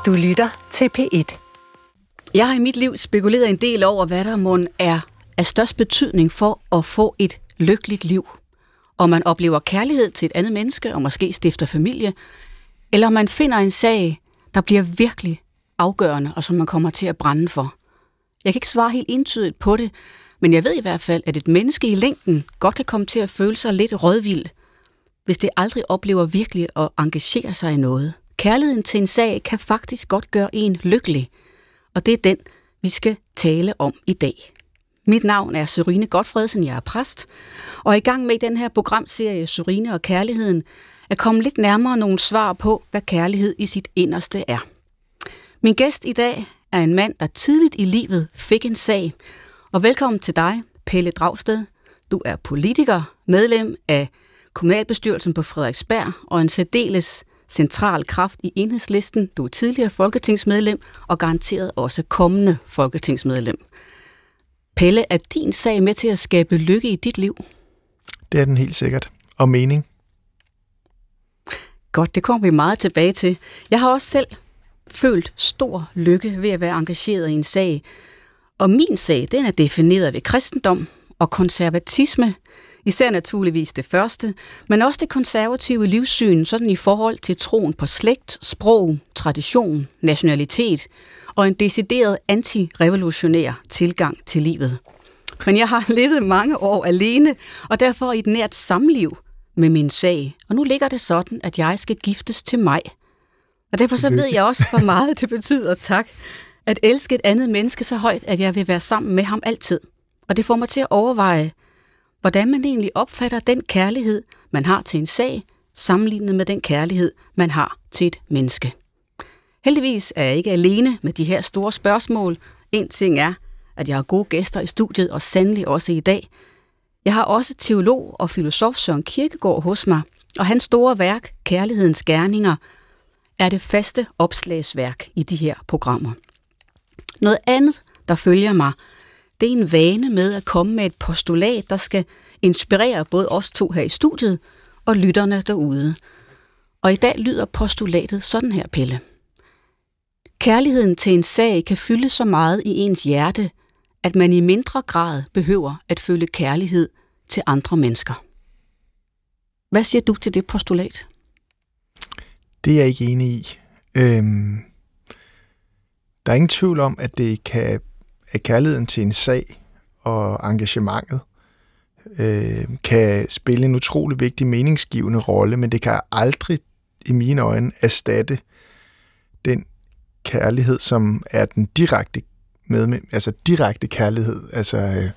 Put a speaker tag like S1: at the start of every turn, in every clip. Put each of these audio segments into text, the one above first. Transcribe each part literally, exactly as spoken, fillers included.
S1: Du lytter til P et.
S2: Jeg har i mit liv spekuleret en del over, hvad der mon er af størst betydning for at få et lykkeligt liv. Om man oplever kærlighed til et andet menneske, og måske stifter familie, eller om man finder en sag, der bliver virkelig afgørende, og som man kommer til at brænde for. Jeg kan ikke svare helt entydigt på det, men jeg ved i hvert fald, at et menneske i længden godt kan komme til at føle sig lidt rådvild, hvis det aldrig oplever virkelig at engagere sig i noget. Kærligheden til en sag kan faktisk godt gøre en lykkelig, og det er den, vi skal tale om i dag. Mit navn er Sørine Gotfredsen, jeg er præst, og er i gang med den her programserie Sørine og Kærligheden at komme lidt nærmere nogle svar på, hvad kærlighed i sit inderste er. Min gæst i dag er en mand, der tidligt i livet fik en sag, og velkommen til dig, Pelle Dragsted. Du er politiker, medlem af kommunalbestyrelsen på Frederiksberg og en særdeles central kraft i Enhedslisten. Du er tidligere folketingsmedlem og garanteret også kommende folketingsmedlem. Pelle, er din sag med til at skabe lykke i dit liv?
S3: Det er den helt sikkert. Og mening.
S2: Godt, det kommer vi meget tilbage til. Jeg har også selv følt stor lykke ved at være engageret i en sag. Og min sag, den er defineret ved kristendom og konservatisme, især naturligvis det første, men også det konservative livssyn, sådan i forhold til troen på slægt, sprog, tradition, nationalitet og en decideret antirevolutionær tilgang til livet. Men jeg har levet mange år alene, og derfor i et nært samliv med min sag. Og nu ligger det sådan, at jeg skal giftes til maj. Og derfor så ved jeg også, hvor meget det betyder, tak, at elske et andet menneske så højt, at jeg vil være sammen med ham altid. Og det får mig til at overveje, hvordan man egentlig opfatter den kærlighed, man har til en sag, sammenlignet med den kærlighed, man har til et menneske. Heldigvis er jeg ikke alene med de her store spørgsmål. En ting er, at jeg har gode gæster i studiet, og sandelig også i dag. Jeg har også teolog og filosof Søren Kierkegaard hos mig, og hans store værk, Kærlighedens Gerninger, er det faste opslagsværk i de her programmer. Noget andet, der følger mig, det er en vane med at komme med et postulat, der skal inspirere både os to her i studiet og lytterne derude. Og i dag lyder postulatet sådan her, Pelle. Kærligheden til en sag kan fylde så meget i ens hjerte, at man i mindre grad behøver at føle kærlighed til andre mennesker. Hvad siger du til det postulat?
S3: Det er jeg ikke enig i. Øhm, der er ingen tvivl om, at det kan at kærligheden til en sag og engagementet øh, kan spille en utrolig vigtig meningsgivende rolle, men det kan aldrig i mine øjne erstatte den kærlighed, som er den direkte med, altså direkte kærlighed, altså øh,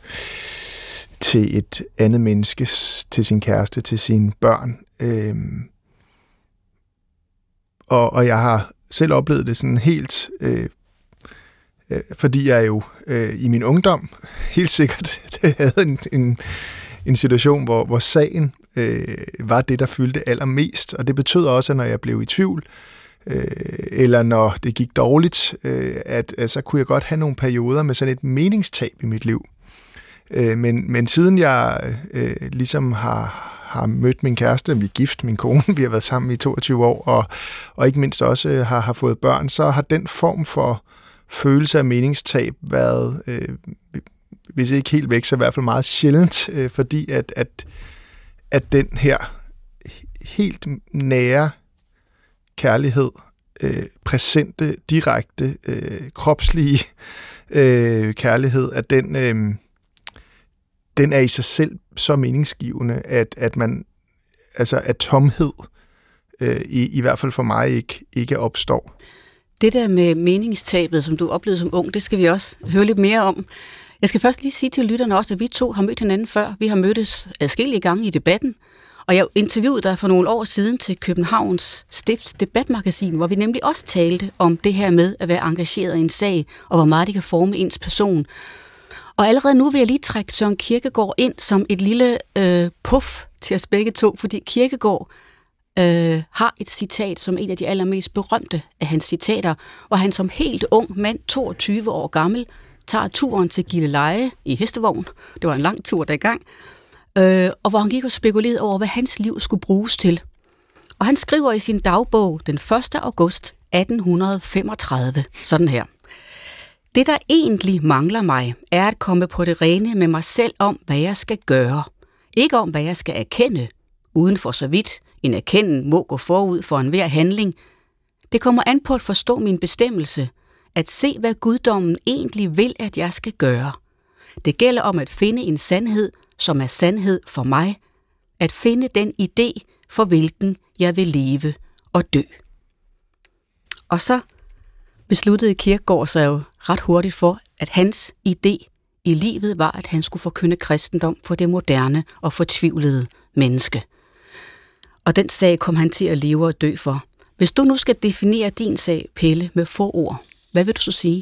S3: til et andet menneske, til sin kæreste, til sine børn. Øh, og, og jeg har selv oplevet det sådan helt øh, fordi jeg jo øh, i min ungdom helt sikkert havde en, en, en situation, hvor, hvor sagen øh, var det, der fyldte allermest. Og det betød også, at når jeg blev i tvivl, øh, eller når det gik dårligt, øh, at, at så kunne jeg godt have nogle perioder med sådan et meningstab i mit liv. Øh, men, men siden jeg øh, ligesom har... har mødt min kæreste, vi er gift, min kone, vi har været sammen i toogtyve år, og, og ikke mindst også har, har fået børn, så har den form for følelse af meningstab været, øh, hvis ikke helt væk, så i hvert fald meget sjældent, øh, fordi at, at, at den her helt nære kærlighed, øh, præsente, direkte, øh, kropslige øh, kærlighed, at den, øh, den er i sig selv så meningsgivende, at, at man, altså at tomhed, øh, i, i hvert fald for mig, ikke, ikke opstår.
S2: Det der med meningstabet, som du oplevede som ung, det skal vi også høre lidt mere om. Jeg skal først lige sige til lytterne også, at vi to har mødt hinanden før. Vi har mødtes adskillige gange i debatten, og jeg interviewede dig for nogle år siden til Københavns Stifts debatmagasin, hvor vi nemlig også talte om det her med at være engageret i en sag, og hvor meget det kan forme ens person. Og allerede nu vil jeg lige trække Søren Kierkegaard ind som et lille øh, puff til os begge to, fordi Kierkegaard øh, har et citat som en af de allermest berømte af hans citater, hvor han som helt ung mand, toogtyve år gammel, tager turen til Gilleleje i hestevogn. Det var en lang tur dergang. Øh, og hvor han gik og spekulerede over, hvad hans liv skulle bruges til. Og han skriver i sin dagbog den første august atten femogtredive, sådan her. Det, der egentlig mangler mig, er at komme på det rene med mig selv om, hvad jeg skal gøre. Ikke om, hvad jeg skal erkende, uden for så vidt en erkenden må gå forud for enhver handling. Det kommer an på at forstå min bestemmelse, at se, hvad guddommen egentlig vil, at jeg skal gøre. Det gælder om at finde en sandhed, som er sandhed for mig, at finde den idé, for hvilken jeg vil leve og dø. Og så besluttede Kierkegaard sig jo ret hurtigt for, at hans idé i livet var, at han skulle forkynde kristendom for det moderne og fortvivlede menneske. Og den sag kom han til at leve og dø for. Hvis du nu skal definere din sag, Pelle, med få ord, hvad vil du så sige?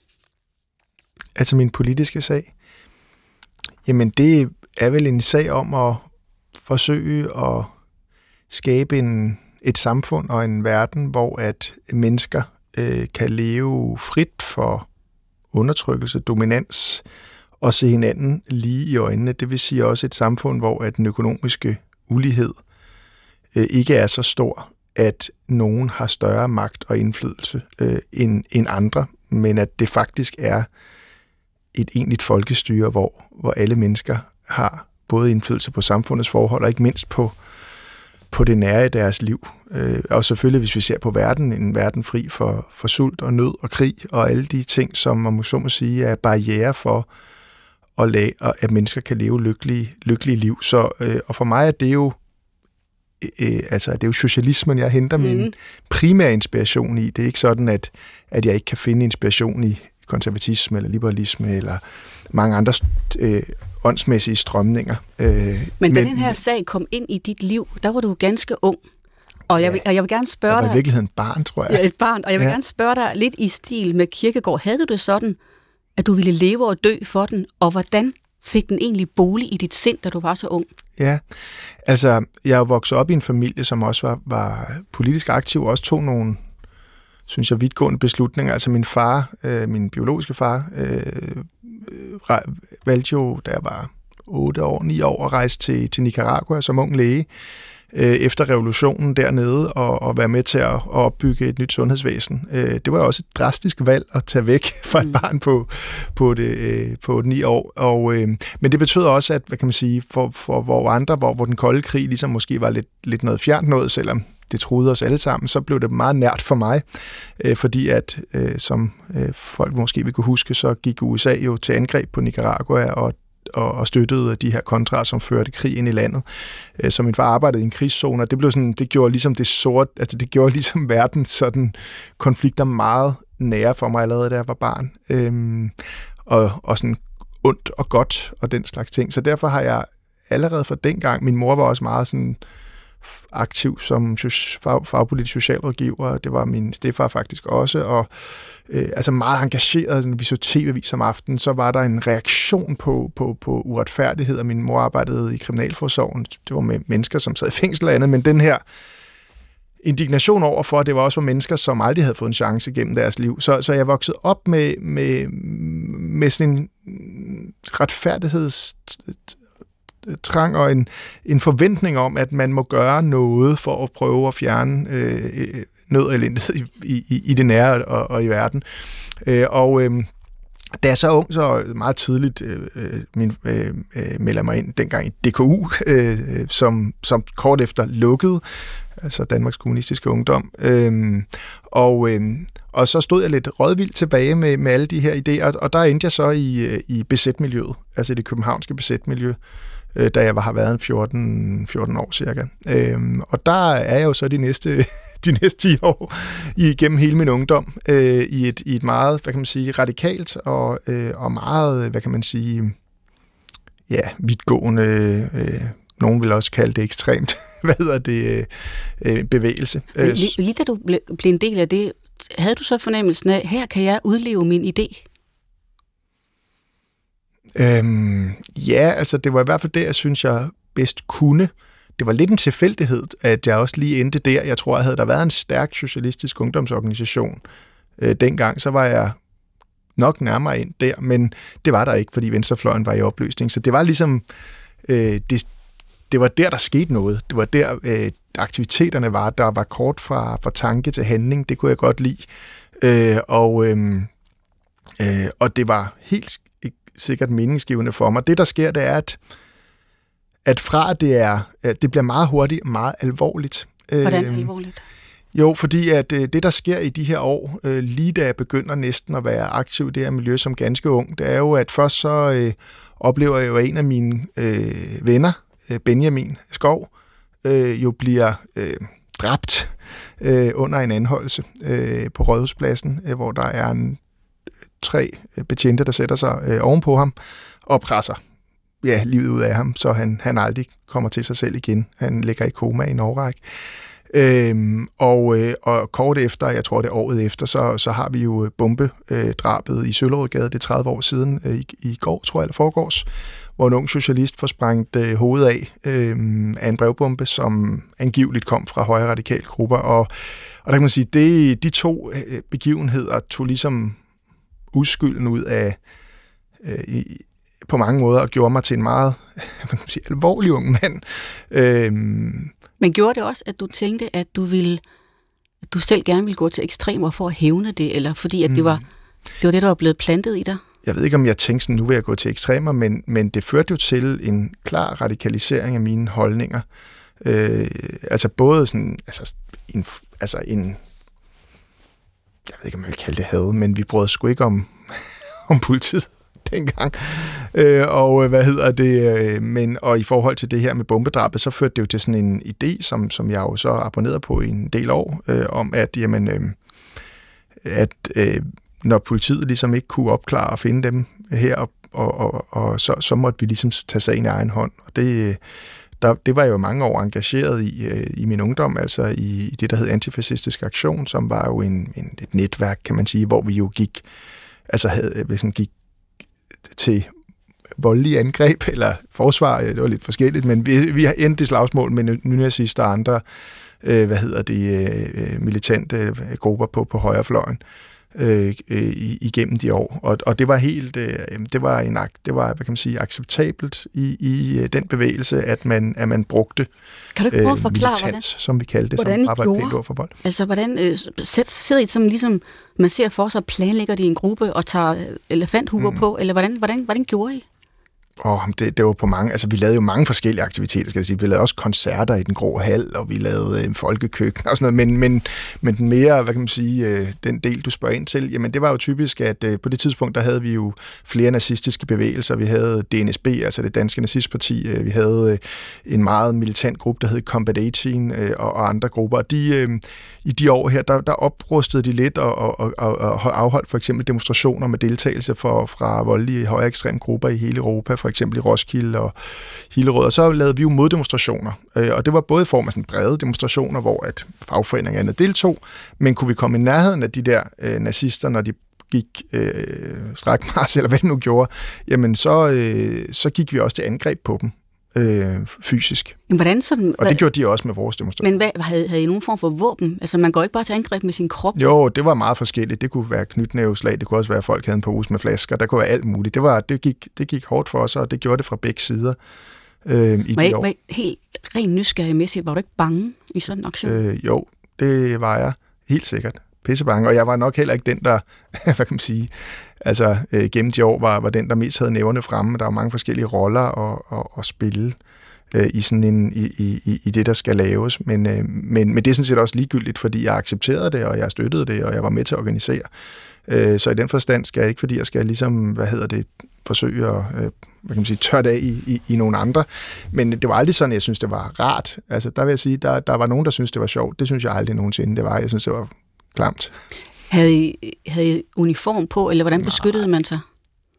S3: Altså min politiske sag? Jamen det er vel en sag om at forsøge at skabe en, et samfund og en verden, hvor at mennesker øh, kan leve frit for undertrykkelse, dominans og se hinanden lige i øjnene. Det vil sige også et samfund, hvor at den økonomiske ulighed øh, ikke er så stor, at nogen har større magt og indflydelse øh, end, end andre, men at det faktisk er et egentligt folkestyre, hvor, hvor alle mennesker har både indflydelse på samfundets forhold og ikke mindst på, på det nære i deres liv. Øh, og selvfølgelig, hvis vi ser på verden, en verden fri for, for sult og nød og krig og alle de ting, som man så må sige er barriere for, at, lade, at mennesker kan leve lykkelige, lykkelige liv. Så, øh, og for mig er det jo øh, altså det er jo socialismen, jeg henter mm. min primære inspiration i. Det er ikke sådan, at, at jeg ikke kan finde inspiration i konservatisme eller liberalisme eller mange andre øh, åndsmæssige strømninger. Øh,
S2: men, men da den her sag kom ind i dit liv, der var du ganske ung. Og jeg, ja, vil, og jeg vil gerne spørge dig...
S3: Jeg var i virkeligheden barn, tror jeg.
S2: Ja, et barn. Og jeg vil ja. gerne spørge dig lidt i stil med Kierkegaard. Havde du det sådan, at du ville leve og dø for den? Og hvordan fik den egentlig bolig i dit sind, da du var så ung?
S3: Ja, altså jeg er jo vokset op i en familie, som også var, var politisk aktiv, og også tog nogle, synes jeg, vidtgående beslutninger. Altså min far, øh, min biologiske far, øh, valgte jo, da jeg var otte år, ni år, at rejse til, til Nicaragua som ung læge, efter revolutionen dernede, og, og være med til at, at opbygge et nyt sundhedsvæsen. Det var også et drastisk valg at tage væk fra et barn på, på, det, på ni år. Og, men det betød også, at hvad kan man sige, for, for hvor andre, hvor, hvor den kolde krig ligesom måske var lidt, lidt noget fjernt noget, selvom det truede os alle sammen, så blev det meget nært for mig, fordi at, som folk måske vil kunne huske, så gik U S A jo til angreb på Nicaragua, og og støttede de her kontraer, som førte krig ind i landet. Så min far arbejdede i en krigszone, og det blev sådan, det gjorde ligesom det sort, altså det gjorde ligesom verdens sådan konflikter meget nære for mig allerede, da jeg var barn. Øhm, og, og sådan ondt og godt og den slags ting. Så derfor har jeg allerede fra dengang, min mor var også meget sådan aktiv som fag, fagpolitisk socialrådgiver, det var min stedfar faktisk også, og øh, altså meget engageret. Når vi så tv-vis om aftenen, så var der en reaktion på, på, på uretfærdighed, og min mor arbejdede i kriminalforsorgen. Det var med mennesker, som sad i fængsel og andet, men den her indignation over for, at det var også for mennesker, som aldrig havde fået en chance gennem deres liv. Så, så jeg voksede op med, med, med sådan en retfærdigheds trang og en, en forventning om, at man må gøre noget for at prøve at fjerne øh, nød og elendighed i, i, i det nære og, og i verden. Øh, og øh, da jeg så ung, så meget tidligt øh, min, øh, melder mig ind dengang i D K U, øh, som, som kort efter lukkede, altså Danmarks Kommunistiske Ungdom. Øh, og, øh, og så stod jeg lidt rådvildt tilbage med, med alle de her idéer, og der endte jeg så i, i B Z-miljøet, altså det københavnske B Z-miljø, da jeg har været fjorten, fjorten år cirka. Øhm, og der er jeg jo så de næste, de næste ti år igennem hele min ungdom øh, i, et, i et meget, hvad kan man sige, radikalt og, øh, og meget, hvad kan man sige, ja, vidtgående, øh, nogen vil også kalde det ekstremt, hvad hedder det, øh, bevægelse.
S2: Lige, lige da du blev en del af det, havde du så fornemmelsen af, her kan jeg udleve min idé?
S3: Øhm, ja, altså det var i hvert fald det, jeg synes, jeg bedst kunne. Det var lidt en tilfældighed, at jeg også lige endte der. Jeg tror, at havde der været en stærk socialistisk ungdomsorganisation øh, dengang, så var jeg nok nærmere ind der, men det var der ikke, fordi venstrefløjen var i opløsning. Så det var ligesom, øh, det, det var der, der skete noget. Det var der, øh, aktiviteterne var, der var kort fra, fra tanke til handling, det kunne jeg godt lide. Øh, og, øh, øh, og det var helt sikkert meningsgivende for mig. Det, der sker, det er, at, at fra det er, at det bliver meget hurtigt meget alvorligt.
S2: Hvordan alvorligt?
S3: Jo, fordi at øh, det, der sker i de her år, øh, lige da jeg begynder næsten at være aktiv i det her miljø som ganske ung, det er jo, at først så øh, oplever jeg jo, at en af mine øh, venner, øh, Benjamin Skov, øh, jo bliver øh, dræbt øh, under en anholdelse øh, på Rådhuspladsen, øh, hvor der er en, tre betjente, der sætter sig øh, ovenpå ham og presser ja, livet ud af ham, så han, han aldrig kommer til sig selv igen. Han ligger i koma i en årrække. Øhm, og, øh, og kort efter, jeg tror det er året efter, så, så har vi jo bombedrabet øh, i Søllerødgade, det er tredive år siden, øh, i, i går, tror jeg, eller forgårs, hvor en ung socialist får sprængt øh, hovedet af øh, af en brevbombe, som angiveligt kom fra højre radikale grupper. Og, og der kan man sige, det, de to øh, begivenheder tog ligesom uskylden ud af øh, i, på mange måder og gjorde mig til en meget hvad kan man sige, alvorlig ung mand. Øh,
S2: Men gjorde det også, at du tænkte, at du ville, at du selv gerne ville gå til ekstremer for at hævne det, eller fordi at det var det var det, der var blevet plantet i dig?
S3: Jeg ved ikke, om jeg tænkte sådan, nu vil jeg gå til ekstremer, men, men det førte jo til en klar radikalisering af mine holdninger. Øh, altså både sådan, altså en, altså en, jeg ved ikke, om jeg vil kalde det had, men vi brød sgu ikke om, om politiet dengang. Øh, og hvad hedder det? Øh, men, og i forhold til det her med bombedrabet, så førte det jo til sådan en idé, som, som jeg jo så abonnerede på i en del år, øh, om at, jamen, øh, at øh, når politiet ligesom ikke kunne opklare og finde dem her, og, og, og, og så, så måtte vi ligesom tage sagen i egen hånd. Og det, der, det var jeg jo mange år engageret i, øh, i min ungdom, altså i, i det, der hed Antifascistisk Aktion, som var jo en, en, et netværk, kan man sige, hvor vi jo gik, altså havde, ligesom gik til voldelige angreb eller forsvar, det var lidt forskelligt, men vi, vi har endt i slagsmål med nynazister og andre, øh, hvad hedder det, øh, militante øh, grupper på, på højrefløjen øh, øh, igennem de år. Og, og det var helt, øh, det var en det var, hvad kan man sige, acceptabelt i, i øh, den bevægelse, at man, at man brugte
S2: kan du ikke prøve at forklare,
S3: militans,
S2: hvordan,
S3: som vi kaldte det,
S2: hvordan
S3: som arbejde pænt over for vold.
S2: Altså, hvordan øh, sidder I som ligesom, man ser for sig, planlægger de en gruppe og tager elefanthuer mm. på, eller hvordan, hvordan, hvordan gjorde I?
S3: Oh, det, det var på mange, altså vi lavede jo mange forskellige aktiviteter, skal jeg sige. Vi lavede også koncerter i den grå hal, og vi lavede en øh, folkekøkken og sådan noget, men, men, men den mere, hvad kan man sige, øh, den del, du spørger ind til, jamen det var jo typisk, at øh, på det tidspunkt, der havde vi jo flere nazistiske bevægelser. Vi havde D N S B, altså det danske nazistparti, øh, vi havde øh, en meget militant gruppe, der hed Combat atten, øh, og, og andre grupper. Og de, øh, i de år her, der, der oprustede de lidt og, og, og, og afholdt for eksempel demonstrationer med deltagelse for, fra voldelige højre ekstreme grupper i hele Europa, for eksempel i Roskilde og Hillerød, og så lavede vi jo moddemonstrationer, og det var både i form af sådan brede demonstrationer, hvor at fagforeningerne deltog, men kunne vi komme i nærheden af de der øh, nazister, når de gik øh, strækmars, eller hvad de nu gjorde, jamen så, øh, så gik vi også til angreb på dem. Øh, fysisk.
S2: Men hvordan sådan,
S3: og det gjorde de også med vores demonstrationer.
S2: Men hvad, havde, havde I nogen form for våben? Altså man går ikke bare til angreb med sin krop?
S3: Jo, det var meget forskelligt. Det kunne være knytnæveslag, det kunne også være, at folk havde en pose med flasker, der kunne være alt muligt. Det, var, det, gik, det gik hårdt for os, og det gjorde det fra begge sider øh, i de år.
S2: Var helt ren nysgerrigmæssigt, var du ikke bange i sådan en aktion?
S3: Øh, jo, det var jeg helt sikkert. Pissebange, og jeg var nok heller ikke den, der, hvad kan man sige, altså øh, gennem de år var, var den, der mest havde nævnerne fremme. Der var mange forskellige roller at, at, at spille øh, i, sådan en, i, i, i det, der skal laves. Men, øh, men, men det er sådan set også ligegyldigt, fordi jeg accepterede det, og jeg støttede det, og jeg var med til at organisere. Øh, så i den forstand skal jeg ikke, fordi jeg skal ligesom, hvad hedder det, forsøge at, øh, hvad kan man sige, tørre af i, i, i nogle andre. Men det var aldrig sådan, jeg synes, det var rart. Altså, der vil jeg sige, der, der var nogen, der synes det var sjovt. Det synes jeg aldrig nogensinde, det var. Jeg synes, det var klamt.
S2: Havde I, havde I uniform på, eller hvordan beskyttede man sig?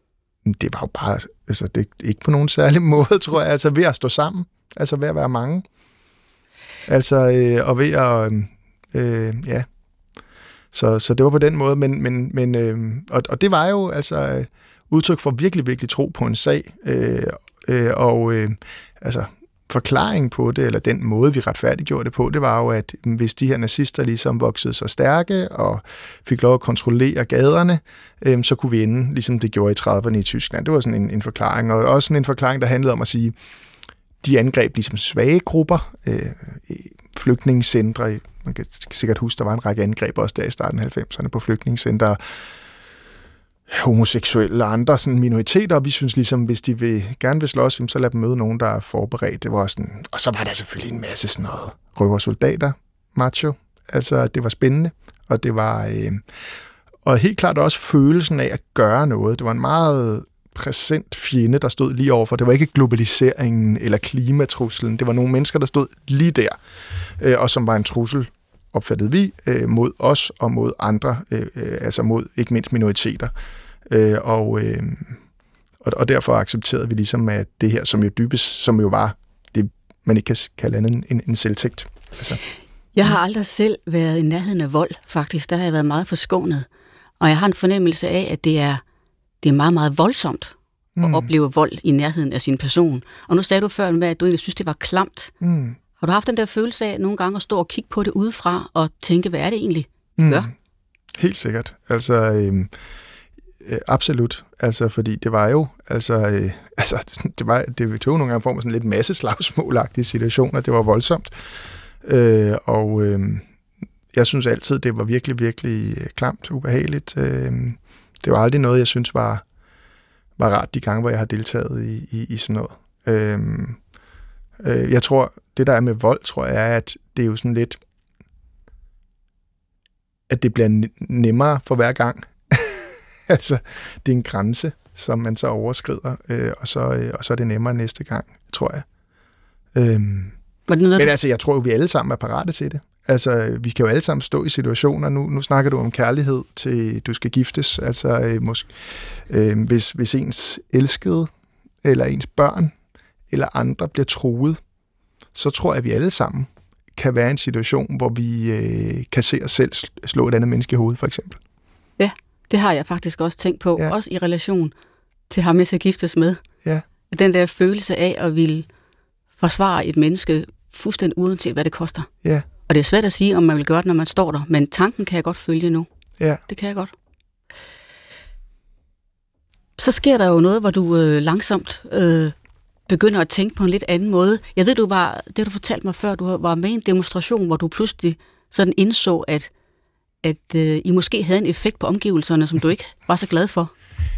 S3: Det var jo bare, altså det ikke på nogen særlig måde, tror jeg, altså ved at stå sammen, altså ved at være mange. Altså, øh, og ved at, øh, ja, så, så det var på den måde, men, men, men øh, og, og det var jo altså udtryk for virkelig, virkelig tro på en sag, øh, øh, og øh, altså, forklaring på det, eller den måde, vi retfærdiggjorde det på, det var jo, at hvis de her nazister ligesom voksede så stærke og fik lov at kontrollere gaderne, øh, så kunne vi ende, ligesom det gjorde i trediverne i Tyskland. Det var sådan en, en forklaring, og også sådan en forklaring, der handlede om at sige, de angreb ligesom svage grupper, øh, flygtningecentre. Man kan sikkert huske, der var en række angreb også der i starten af halvfemserne på flygtningecentre, homoseksuelle og andre sådan minoriteter, og vi synes ligesom, hvis de vil, gerne vil slås, så lad dem møde nogen, der er forberedt. Det var sådan, og så var der selvfølgelig en masse sådan noget røversoldater, macho. Altså, det var spændende, og det var øh, og helt klart også følelsen af at gøre noget. Det var en meget præsent fjende, der stod lige overfor. Det var ikke globaliseringen eller klimatruslen. Det var nogle mennesker, der stod lige der, øh, og som var en trussel, opfattede vi, øh, mod os og mod andre, øh, altså mod ikke mindst minoriteter. Øh, og, øh, og, og derfor accepterede vi ligesom, at det her, som jo dybest, som jo var det, man ikke kan kalde andet en, en selvtægt. Altså.
S2: Jeg har aldrig selv været i nærheden af vold, faktisk. Der har jeg været meget forskånet. Og jeg har en fornemmelse af, at det er, det er meget, meget voldsomt at mm. opleve vold i nærheden af sin person. Og nu sagde du før, at du egentlig synes, det var klamt. Mm. Har du haft den der følelse af nogle gange at stå og kigge på det udefra og tænke, hvad er det egentlig, vi gør?
S3: Mm. Helt sikkert. Altså, øh, øh, absolut. Altså, fordi det var jo, altså, øh, altså det var, det tog nogle gange form af sådan lidt masse slagsmålagtige situationer. Det var voldsomt. Øh, og øh, jeg synes altid, det var virkelig, virkelig klamt, ubehageligt. Øh, det var aldrig noget, jeg synes var, var rart de gange, hvor jeg har deltaget i, i, i sådan noget. Øh, øh, jeg tror, det der er med vold, tror jeg, er, at det er jo sådan lidt, at det bliver nemmere for hver gang. Altså, det er en grænse, som man så overskrider, øh, og, så, øh, og så er det nemmere næste gang, tror jeg. Øhm, Men altså, jeg tror jo, vi alle sammen er parate til det. Altså, vi kan jo alle sammen stå i situationer. Nu, nu snakker du om kærlighed til, du skal giftes. Altså, øh, måske, øh, hvis, hvis ens elskede, eller ens børn, eller andre bliver truet, så tror jeg, at vi alle sammen kan være i en situation, hvor vi øh, kan se os selv slå et andet menneske i hovedet, for eksempel.
S2: Ja, det har jeg faktisk også tænkt på, ja. Også i relation til ham, jeg skal giftes med.
S3: Ja.
S2: Den der følelse af at ville forsvare et menneske fuldstændig uanset, hvad det koster.
S3: Ja.
S2: Og det er svært at sige, om man vil gøre det, når man står der, men tanken kan jeg godt følge nu.
S3: Ja. Det
S2: kan jeg godt. Så sker der jo noget, hvor du øh, langsomt øh, begynder at tænke på en lidt anden måde. Jeg ved, du var, det du fortalte mig før, du var med i en demonstration, hvor du pludselig sådan indså, at, at øh, I måske havde en effekt på omgivelserne, som du ikke var så glad for.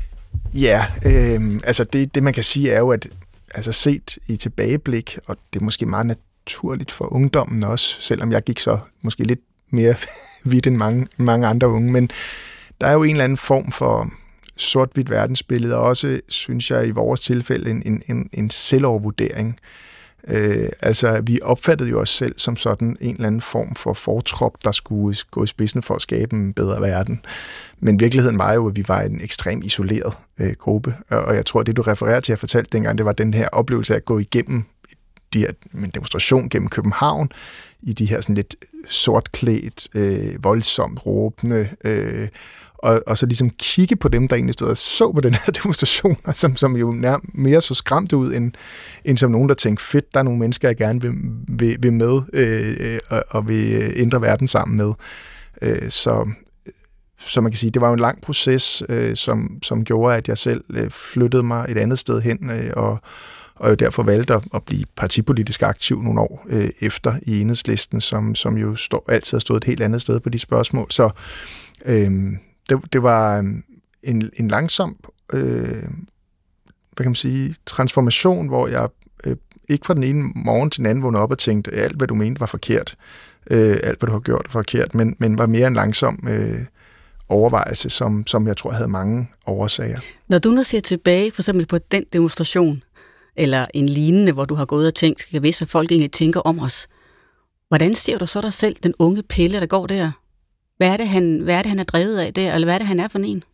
S3: Ja, øh, altså det, det man kan sige er jo, at altså set i tilbageblik, og det er måske meget naturligt for ungdommen også, selvom jeg gik så måske lidt mere vidt end mange, mange andre unge, men der er jo en eller anden form for sort-hvidt verdensbillede, og også, synes jeg, i vores tilfælde, en, en, en selvovervurdering. Øh, altså, vi opfattede jo os selv som sådan en eller anden form for fortrop, der skulle gå i spidsen for at skabe en bedre verden. Men virkeligheden var jo, at vi var en ekstremt isoleret øh, gruppe, og jeg tror, det du refererer til, at jeg fortalte dengang, det var den her oplevelse af at gå igennem de her, en demonstration gennem København, i de her sådan lidt sortklædt, øh, voldsomt råbende, øh, og, og så ligesom kigge på dem, der egentlig stod og så på den her demonstration, som, som jo nær, mere så skræmt ud, end, end som nogen, der tænkte, fedt, der er nogle mennesker, jeg gerne vil, vil, vil med, øh, og, og vil ændre verden sammen med. Øh, så, så man kan sige, det var jo en lang proces, øh, som, som gjorde, at jeg selv øh, flyttede mig et andet sted hen, øh, og og jo derfor valgte at, at blive partipolitisk aktiv nogle år øh, efter i Enhedslisten, som, som jo stå, altid har stået et helt andet sted på de spørgsmål. Så øh, det, det var en, en langsom øh, hvad kan man sige, transformation, hvor jeg øh, ikke fra den ene morgen til den anden vågnede op og tænkte, alt hvad du mente var forkert, øh, alt hvad du har gjort var forkert, men, men var mere en langsom øh, overvejelse, som, som jeg tror havde mange årsager.
S2: Når du nu ser tilbage for eksempel på den demonstration, eller en lignende, hvor du har gået og tænkt, jeg vidste, hvad folk egentlig tænker om os. Hvordan ser du så dig selv, den unge Pelle, der går der? Hvad er det, han, hvad er, det, han er drevet af der, eller hvad er det, han er for en?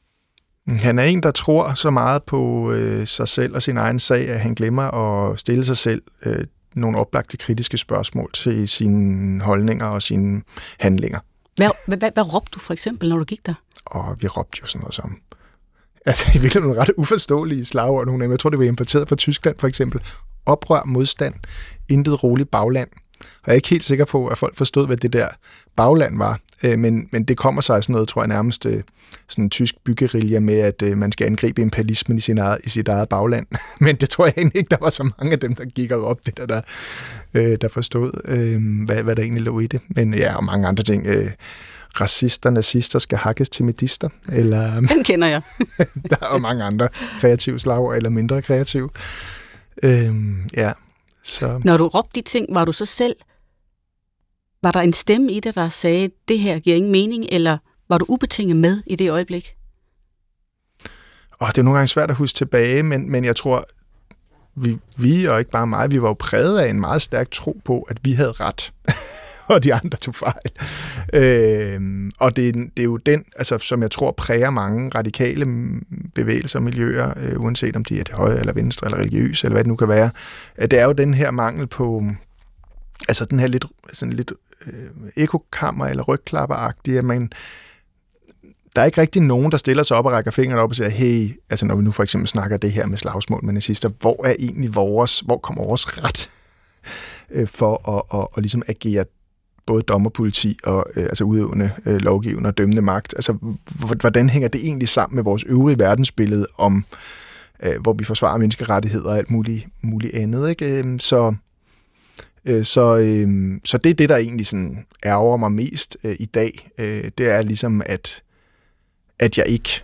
S3: Han er en, der tror så meget på øh, sig selv og sin egen sag, at han glemmer at stille sig selv øh, nogle oplagte kritiske spørgsmål til sine holdninger og sine handlinger.
S2: Hvad, hvad, hvad, hvad råbte du for eksempel, når du gik der?
S3: Og vi råbte jo sådan noget som... Altså i virkeligheden nogle ret uforståelige slagord, nogle af dem. Jeg tror, det var importeret fra Tyskland for eksempel. Oprør, modstand, intet roligt bagland. Og jeg er ikke helt sikker på, at folk forstod, hvad det der bagland var. Øh, men, men det kommer sig af sådan noget, tror jeg nærmest, øh, sådan en tysk byggerilje med, at øh, man skal angribe imperialismen i, sin eget, i sit eget bagland. Men det tror jeg egentlig ikke, der var så mange af dem, der gik op, det der, der, øh, der forstod, øh, hvad, hvad der egentlig lå i det. Men ja, og mange andre ting. Øh, racister, nazister skal hakkes til medister. Eller,
S2: Den kender jeg.
S3: der er jo mange andre kreative slag, eller mindre kreative. Øh, ja, så.
S2: Når du råbte de ting, var du så selv, var der en stemme i dig, der sagde, det her giver ingen mening, eller var du ubetinget med i det øjeblik?
S3: Oh, det er nogle gange svært at huske tilbage, men, men jeg tror, vi, vi og ikke bare mig, vi var jo præget af en meget stærk tro på, at vi havde ret, og de andre tog fejl. Øh, og det, det er jo den, altså, som jeg tror præger mange radikale bevægelser og miljøer, øh, uanset om de er til højre eller venstre eller religiøse, eller hvad det nu kan være. Det er jo den her mangel på, altså den her lidt, sådan lidt øh, ekokammer eller rygklapper-agtige, at man, der er ikke rigtig nogen, der stiller sig op og rækker fingrene op og siger, hey, altså når vi nu for eksempel snakker det her med slagsmål med nazister, hvor er egentlig vores, hvor kommer vores ret øh, for at, at, at, at ligesom agere både dommerpoliti og øh, altså udøvende, øh, lovgivende og dømmende magt. Altså, hvordan hænger det egentlig sammen med vores øvrige verdensbillede om, øh, hvor vi forsvarer menneskerettigheder og alt muligt, muligt andet, ikke? Så, øh, så, øh, så det er det, der egentlig sådan ærger mig mest øh, i dag. Øh, det er ligesom, at, at jeg ikke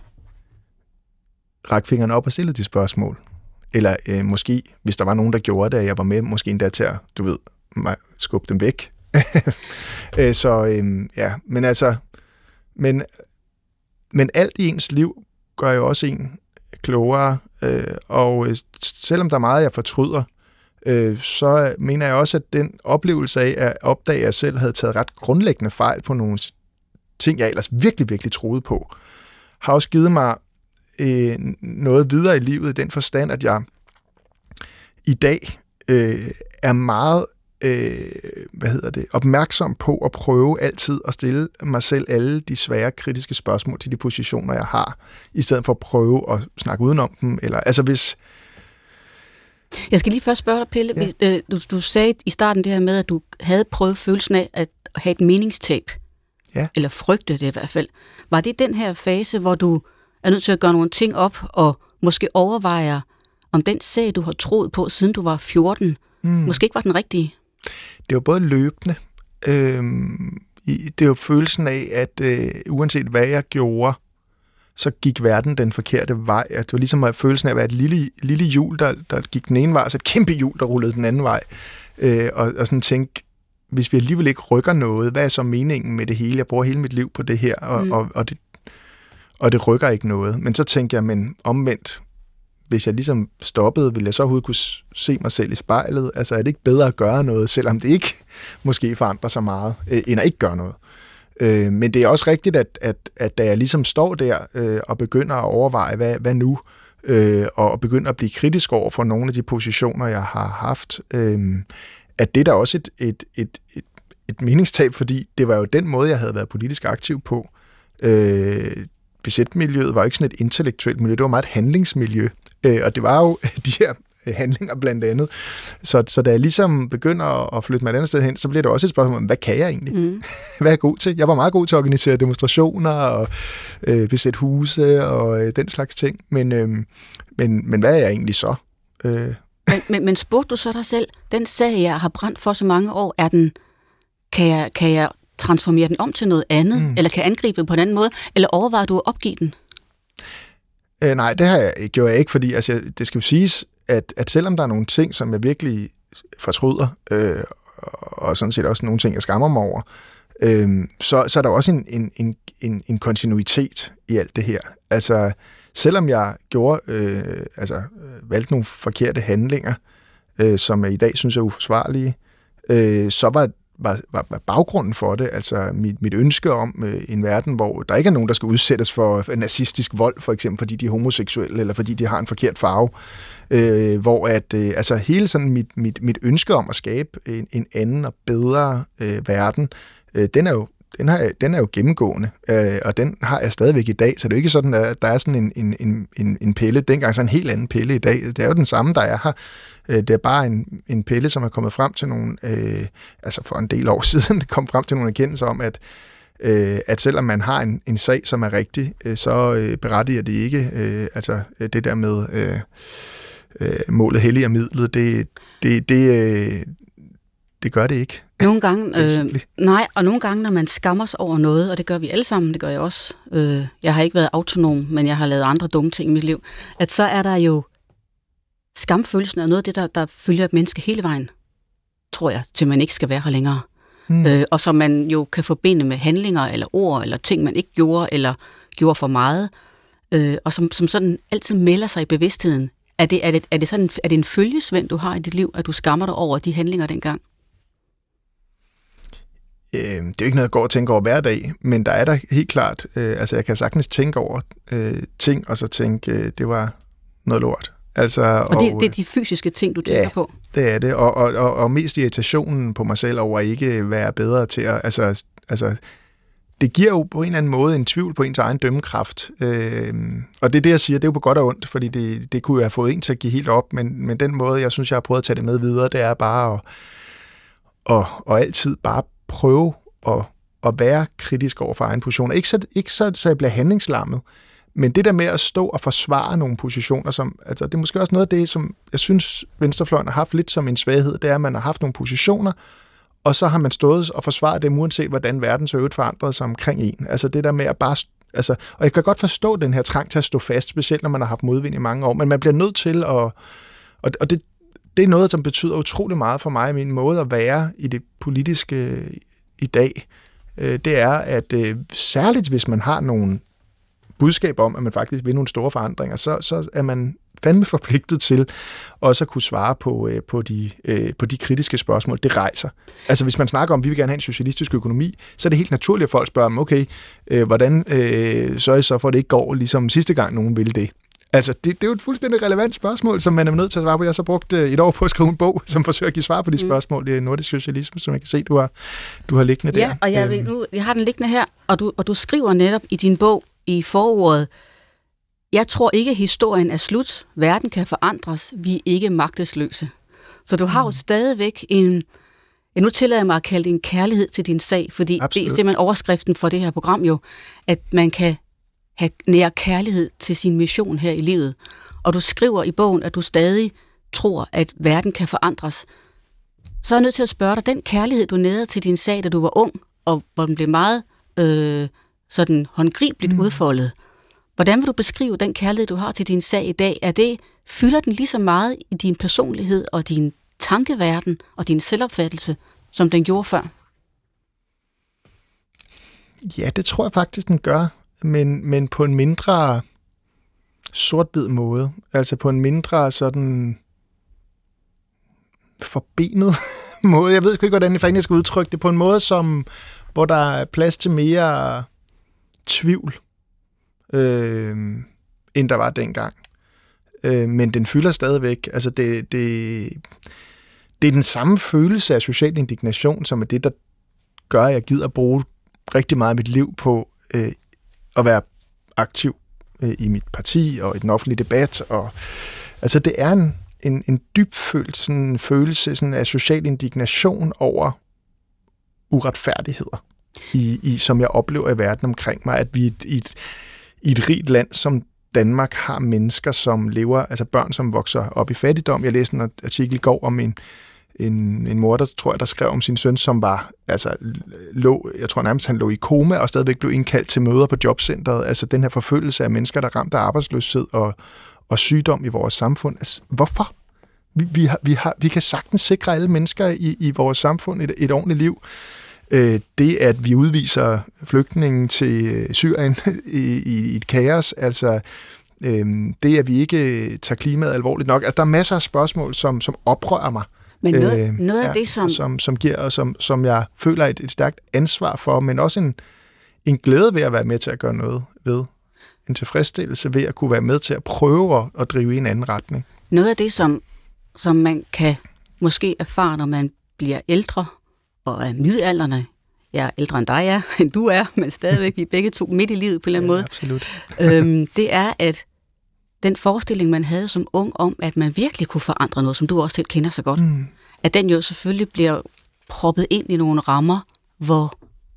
S3: rak fingrene op og stillede de spørgsmål. Eller øh, måske, hvis der var nogen, der gjorde det, og jeg var med, måske endda til at, du ved, skubbe dem væk. så øhm, ja, men altså men, men alt i ens liv gør jo også en klogere, øh, og øh, selvom der er meget, jeg fortryder, øh, så mener jeg også, at den oplevelse af at opdage, at jeg selv havde taget ret grundlæggende fejl på nogle ting, jeg ellers virkelig, virkelig troede på, har også givet mig øh, noget videre i livet i den forstand, at jeg i dag øh, er meget Øh, hvad hedder det, opmærksom på at prøve altid at stille mig selv alle de svære kritiske spørgsmål til de positioner, jeg har, i stedet for at prøve at snakke udenom dem. Eller, altså hvis...
S2: Jeg skal lige først spørge dig, Pelle. Ja. Hvis, øh, du, du sagde i starten det her med, at du havde prøvet følelsen af at have et meningstab.
S3: Ja.
S2: Eller frygte det i hvert fald. Var det den her fase, hvor du er nødt til at gøre nogle ting op, og måske overvejer, om den sag, du har troet på, siden du var fjorten, mm. måske ikke var den rigtige?
S3: Det var både løbende. Øhm, det er jo følelsen af, at øh, uanset hvad jeg gjorde, så gik verden den forkerte vej. Altså, det var ligesom følelsen af at være et lille, lille hjul, der, der gik den ene vej, så et kæmpe hjul, der rullede den anden vej. Øh, og, og sådan tænke, hvis vi alligevel ikke rykker noget, hvad er så meningen med det hele? Jeg bruger hele mit liv på det her, og, mm. og, og, det, og det rykker ikke noget. Men så tænkte jeg, men omvendt, hvis jeg ligesom stoppede, ville jeg så overhovedet kunne se mig selv i spejlet? Altså, er det ikke bedre at gøre noget, selvom det ikke måske forandrer sig meget, øh, end at ikke gøre noget? Øh, men det er også rigtigt, at, at, at da jeg ligesom står der øh, og begynder at overveje, hvad, hvad nu, øh, og begynder at blive kritisk over for nogle af de positioner, jeg har haft, øh, at det er da også et, et, et, et, et meningstab, fordi det var jo den måde, jeg havde været politisk aktiv på. Øh, B Z-miljøet var jo ikke sådan et intellektuelt miljø, det var meget et handlingsmiljø. Øh, og det var jo de her handlinger blandt andet. Så, så da jeg ligesom begynder at flytte mig et andet sted hen, så bliver det også et spørgsmål om, hvad kan jeg egentlig? Mm. Hvad er jeg god til? Jeg var meget god til at organisere demonstrationer og øh, besætte huse og øh, den slags ting. Men, øh, men, men hvad er jeg egentlig så? Øh.
S2: Men, men, men spurgte du så dig selv, den sag, jeg har brændt for så mange år, er den, kan jeg, kan jeg transformere den om til noget andet? Mm. Eller kan jeg angribe den på en anden måde? Eller overvejer du at opgive den?
S3: Øh, nej, det har jeg, gjorde jeg ikke, fordi altså, det skal jo siges, at, at selvom der er nogle ting, som jeg virkelig fortryder, øh, og sådan set også nogle ting, jeg skammer mig over, øh, så, så er der også en, en, en, en kontinuitet i alt det her. Altså, selvom jeg gjorde, øh, altså, valgte nogle forkerte handlinger, øh, som jeg i dag synes er uforsvarlige, øh, så var Var, var, var baggrunden for det, altså mit, mit ønske om øh, en verden, hvor der ikke er nogen, der skal udsættes for nazistisk vold, for eksempel fordi de er homoseksuelle, eller fordi de har en forkert farve, øh, hvor at, øh, altså hele sådan mit, mit, mit ønske om at skabe en, en anden og bedre øh, verden, øh, den er jo Den, har, den er jo gennemgående, øh, og den har jeg stadigvæk i dag, så det er jo ikke sådan, at der er sådan en, en, en, en pille, dengang så en helt anden pille i dag. Det er jo den samme, der er her. Det er bare en, en pille, som er kommet frem til nogle, øh, altså for en del år siden, det kom frem til nogle erkendelser om, at, øh, at selvom man har en, en sag, som er rigtig, øh, så øh, berettiger det ikke, øh, altså det der med øh, øh, målet helliger midlet, det, det, det, øh, det gør det ikke.
S2: Nogle gange, øh, nej, og nogle gange, når man skammer sig over noget, og det gør vi alle sammen, det gør jeg også, øh, jeg har ikke været autonom, men jeg har lavet andre dumme ting i mit liv, at så er der jo skamfølelsen af noget af det, der, der følger et menneske hele vejen, tror jeg, til man ikke skal være her længere. Mm. Øh, og som man jo kan forbinde med handlinger, eller ord, eller ting, man ikke gjorde, eller gjorde for meget, øh, og som, som sådan altid melder sig i bevidstheden. Er det, er, det, er, det sådan, er det en følgesvend, du har i dit liv, at du skammer dig over de handlinger dengang?
S3: Øh, det er jo ikke noget, jeg går og tænker over hver dag, men der er der helt klart, øh, altså jeg kan sagtens tænke over øh, ting, og så tænke, øh, det var noget lort. Altså,
S2: og, og det, det er de fysiske ting, du tænker
S3: ja,
S2: på?
S3: Det er det, og, og, og, og mest irritationen på mig selv over ikke være bedre til at, altså, altså, det giver jo på en eller anden måde en tvivl på ens egen dømmekraft, øh, og det er det, jeg siger, det er jo på godt og ondt, fordi det, det kunne jeg have fået en til at give helt op, men, men den måde, jeg synes, jeg har prøvet at tage det med videre, det er bare at, og, og altid bare prøve at, at være kritisk over for egen position. Ikke så, ikke så, så jeg bliver handlingslammet, men det der med at stå og forsvare nogle positioner, som, altså, det er måske også noget af det, som jeg synes, venstrefløjen har haft lidt som en svaghed, det er, at man har haft nogle positioner, og så har man stået og forsvaret dem, uanset hvordan verden så øvrigt forandrede sig omkring en. Altså det der med at bare, altså, og jeg kan godt forstå den her trang til at stå fast, specielt når man har haft modvind i mange år, men man bliver nødt til at, og, og det, det er noget, som betyder utrolig meget for mig, min måde at være i det politiske i dag, det er, at særligt hvis man har nogle budskab om, at man faktisk vil nogle store forandringer, så, så er man fandme forpligtet til også at kunne svare på, på, de, på de kritiske spørgsmål, det rejser. Altså hvis man snakker om, at vi vil gerne have en socialistisk økonomi, så er det helt naturligt, at folk spørger om, okay, hvordan sørger I så for, at det ikke går, ligesom sidste gang nogen ville det? Altså, det, det er jo et fuldstændig relevant spørgsmål, som man er nødt til at svare på. Jeg har så brugt et år på at skrive en bog, som forsøger at give svar på de spørgsmål. Det er nordisk socialisme, som jeg kan se, du har, du har liggende der.
S2: Ja, og jeg, nu, jeg har den liggende her, og du, og du skriver netop i din bog, i forordet, jeg tror ikke, at historien er slut. Verden kan forandres. Vi er ikke magtesløse. Så du har jo stadigvæk en, ja, nu tillader jeg mig at kalde det en kærlighed til din sag, fordi Absolut. Det er simpelthen overskriften for det her program jo, at man kan have nær kærlighed til sin mission her i livet. Og du skriver i bogen, at du stadig tror, at verden kan forandres. Så er jeg nødt til at spørge dig, den kærlighed, du nærede til din sag, da du var ung, og hvor den blev meget øh, sådan håndgribeligt mm. udfoldet. Hvordan vil du beskrive den kærlighed, du har til din sag i dag? Er det, fylder den lige så meget i din personlighed og din tankeverden og din selvopfattelse, som den gjorde før?
S3: Ja, det tror jeg faktisk, den gør. Men, men på en mindre sort-hvid måde. Altså på en mindre sådan forbenet måde. Jeg ved ikke, hvordan jeg faktisk skal udtrykke det. På en måde, som, hvor der er plads til mere tvivl, øh, end der var dengang. Øh, men den fylder stadigvæk. Altså det, det, det er den samme følelse af social indignation, som er det, der gør, at jeg gider at bruge rigtig meget af mit liv på øh, at være aktiv øh, i mit parti og i den offentlige debat. Og, altså det er en, en, en dybfølt sådan, følelse sådan, af social indignation over uretfærdigheder, i, i, som jeg oplever i verden omkring mig, at vi i et, i et rigt land som Danmark har mennesker, som lever, altså børn, som vokser op i fattigdom. Jeg læste en artikel i går om en En, en mor, der tror jeg, der skrev om sin søn, som var, altså, lå, jeg tror nærmest, han lå i koma, og stadigvæk blev indkaldt til møder på jobcentret. Altså den her forfølgelse af mennesker, der er ramt af arbejdsløshed og, og sygdom i vores samfund. Altså, hvorfor? Vi, vi, har, vi, har, vi kan sagtens sikre alle mennesker i, i vores samfund et, et ordentligt liv. Øh, det, at vi udviser flygtningen til Syrien i, i et kaos, altså øh, det, at vi ikke tager klimaet alvorligt nok. Altså, der er masser af spørgsmål, som, som oprører mig.
S2: Men noget, øh, noget af ja, det, som...
S3: som... Som giver, og som, som jeg føler et, et stærkt ansvar for, men også en, en glæde ved at være med til at gøre noget ved. En tilfredsstillelse ved at kunne være med til at prøve at, at drive i en anden retning.
S2: Noget af det, som, som man kan måske erfare, når man bliver ældre og er midaldrende. Jeg er ældre end dig er, end du er, men stadigvæk vi er begge to midt i livet på en eller anden
S3: ja,
S2: måde.
S3: Absolut.
S2: øhm, det er, at den forestilling, man havde som ung om, at man virkelig kunne forandre noget, som du også selv kender så godt, mm. at den jo selvfølgelig bliver proppet ind i nogle rammer, hvor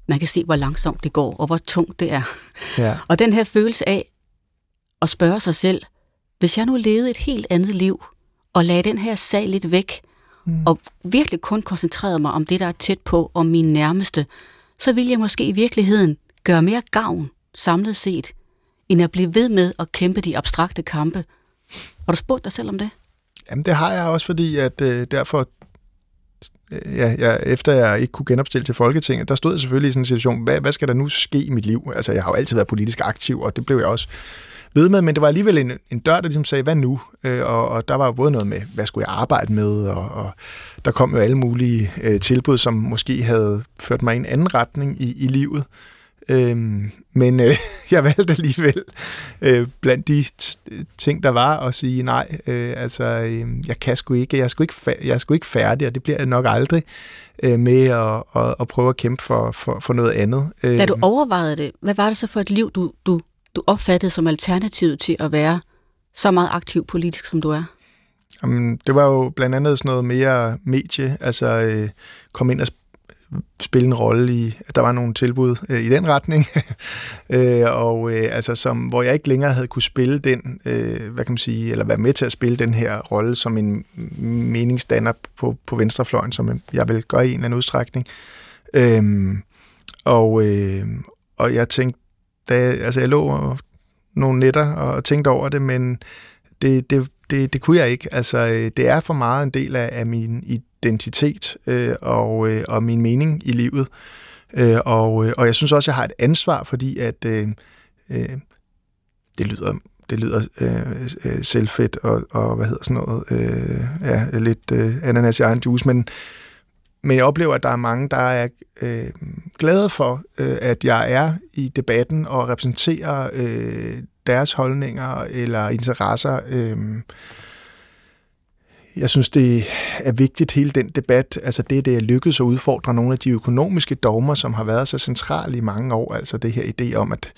S2: man kan se, hvor langsomt det går, og hvor tungt det er.
S3: Ja.
S2: Og den her følelse af at spørge sig selv, hvis jeg nu levede et helt andet liv, og lagde den her sag lidt væk, mm. og virkelig kun koncentrerede mig om det, der er tæt på, om min nærmeste, så ville jeg måske i virkeligheden gøre mere gavn samlet set, end at blive ved med at kæmpe de abstrakte kampe. Har du spurgt dig selv om det?
S3: Jamen det har jeg også, fordi at øh, derfor, øh, ja, jeg, efter jeg ikke kunne genopstille til Folketinget, der stod jeg selvfølgelig i sådan en situation, hvad, hvad skal der nu ske i mit liv? Altså jeg har jo altid været politisk aktiv, og det blev jeg også ved med, men det var alligevel en, en dør, der ligesom sagde, hvad nu? Øh, og, og der var jo både noget med, hvad skulle jeg arbejde med, og, og der kom jo alle mulige øh, tilbud, som måske havde ført mig i en anden retning i, i livet. Øhm, men øh, jeg valgte alligevel øh, blandt de t- ting, der var, at sige nej, øh, altså øh, jeg kan sgu ikke, jeg er sgu ikke, fa- jeg er sgu ikke færdig, og det bliver jeg nok aldrig øh, med at, at, at prøve at kæmpe for, for, for noget andet. Øh,
S2: Da du overvejede det, hvad var det så for et liv, du, du, du opfattede som alternativet til at være så meget aktiv politisk, som du er?
S3: Jamen, det var jo blandt andet sådan noget mere medie, altså øh, komme ind og spille en rolle i, at der var nogle tilbud øh, i den retning, øh, og øh, altså som, hvor jeg ikke længere havde kunne spille den, øh, hvad kan man sige, eller være med til at spille den her rolle som en meningsdanner på, på venstrefløjen, som jeg vil gøre i en eller anden udstrækning. Øh, og, øh, og jeg tænkte, da jeg, altså jeg lå nogle nætter og tænkte over det, men det, det, det, det kunne jeg ikke. Altså det er for meget en del af, af min identitet øh, og, øh, og min mening i livet. Øh, og, øh, og jeg synes også, jeg har et ansvar, fordi at øh, øh, det lyder, det lyder øh, øh, selvfedt og, og hvad hedder sådan noget, øh, ja, lidt øh, ananas i egen juice, men, men jeg oplever, at der er mange, der er øh, glade for, øh, at jeg er i debatten og repræsenterer øh, deres holdninger eller interesser. Øh, Jeg synes, det er vigtigt, hele den debat, altså det, det er lykkedes at udfordre nogle af de økonomiske dogmer, som har været så centrale i mange år, altså det her idé om, at,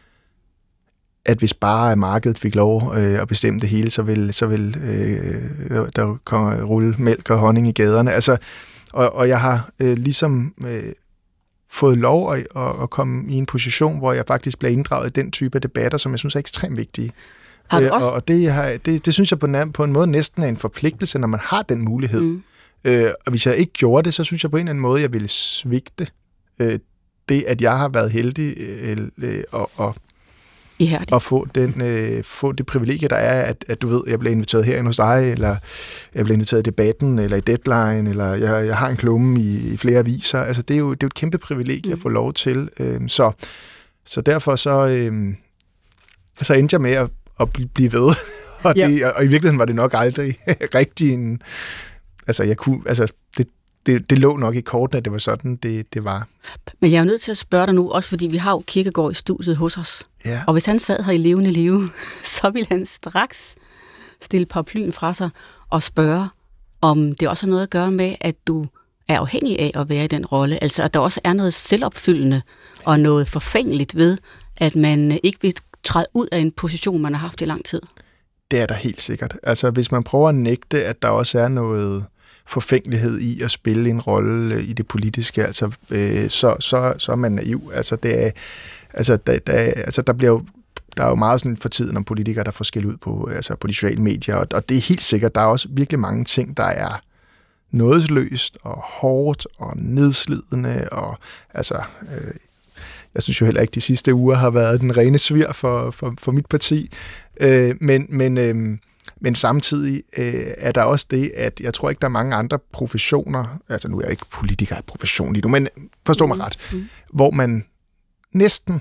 S3: at hvis bare markedet fik lov øh, at bestemme det hele, så vil, så vil øh, der komme rulle mælk og honning i gaderne. Altså, og, og jeg har øh, ligesom øh, fået lov at, at komme i en position, hvor jeg faktisk bliver inddraget i den type af debatter, som jeg synes er ekstremt vigtige. Øh, også... Og det, har, det, det synes jeg på en, på en måde næsten er en forpligtelse, når man har den mulighed. Mm. Øh, og hvis jeg ikke gjorde det, så synes jeg på en eller anden måde, jeg ville svigte øh, det, at jeg har været heldig øh, øh, og, og, og få, den, øh, få det privilegie, der er, at, at du ved, jeg bliver inviteret herind hos dig, eller jeg bliver inviteret i debatten, eller i Deadline, eller jeg, jeg har en klumme i, i flere aviser. Altså, det er jo, det er jo et kæmpe privilegie mm. at få lov til. Øh, så, så derfor så, øh, så endte jeg med at at blive ved. og, det, ja. og i virkeligheden var det nok aldrig rigtig en... Altså, jeg kunne, altså det, det, det lå nok i kortene, at det var sådan, det, det var.
S2: Men jeg er jo nødt til at spørge dig nu, også fordi vi har jo Kierkegaard i studiet hos os.
S3: Ja.
S2: Og hvis han sad her i levende live, så ville han straks stille paraplyen fra sig og spørge, om det også har noget at gøre med, at du er afhængig af at være i den rolle. Altså, at der også er noget selvopfyldende og noget forfængeligt ved, at man ikke vil træde ud af en position, man har haft i lang tid.
S3: Det er der helt sikkert. Altså, hvis man prøver at nægte, at der også er noget forfængelighed i at spille en rolle i det politiske, altså, øh, så, så, så er man naiv. Altså, det er, altså, der, der, altså, der bliver jo der er jo meget sådan for tiden om politikere, der får skæld ud på, altså på de sociale medier, og, og det er helt sikkert, der er også virkelig mange ting, der er nådesløst og hårdt og nedslidende, og altså... Øh, Jeg synes jo heller ikke, de sidste uger har været den rene svir for, for, for mit parti. Øh, men, men, øh, men samtidig øh, er der også det, at jeg tror ikke, der er mange andre professioner, altså nu er jeg ikke politiker af profession lige nu, men forstå mig ret, mm. hvor man næsten,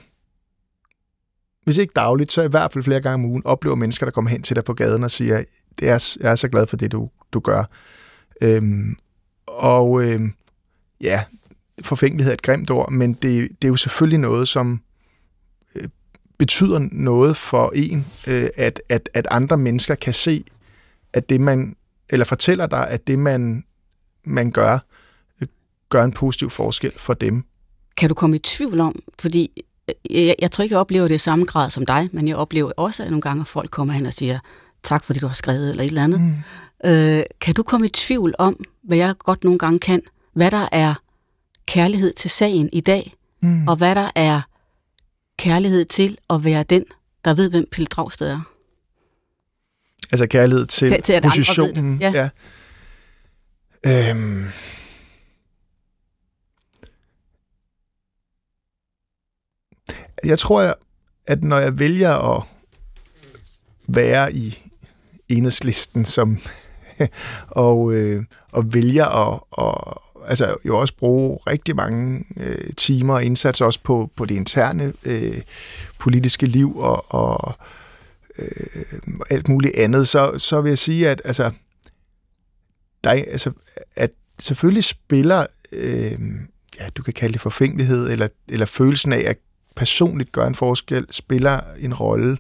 S3: hvis ikke dagligt, så i hvert fald flere gange om ugen, oplever mennesker, der kommer hen til dig på gaden og siger, det er, jeg er så glad for det, du, du gør. Øh, og øh, ja, forfængelighed er et grimt ord, men det, det er jo selvfølgelig noget, som øh, betyder noget for en, øh, at, at, at andre mennesker kan se, at det man, eller fortæller dig, at det man, man gør, øh, gør en positiv forskel for dem. Kan
S2: du komme i tvivl om, fordi jeg, jeg tror ikke, jeg oplever det i samme grad som dig, men jeg oplever også, at nogle gange folk kommer hen og siger, tak for det, du har skrevet, eller et eller andet. Mm. Øh, kan du komme i tvivl om, hvad jeg godt nogle gange kan, hvad der er kærlighed til sagen i dag, mm. og hvad der er kærlighed til at være den, der ved, hvem Pelle Dragsted er.
S3: Altså kærlighed til,
S2: Ka- til
S3: positionen.
S2: Ja.
S3: Ja. Øhm. Jeg tror, at når jeg vælger at være i Enhedslisten, som og, øh, og vælger at og, altså, jo også bruge rigtig mange øh, timer og indsats også på, på det interne øh, politiske liv og, og øh, alt muligt andet, så, så vil jeg sige, at, altså, der er, altså, at selvfølgelig spiller, øh, ja, du kan kalde det forfængelighed, eller, eller følelsen af at personligt gøre en forskel, spiller en rolle.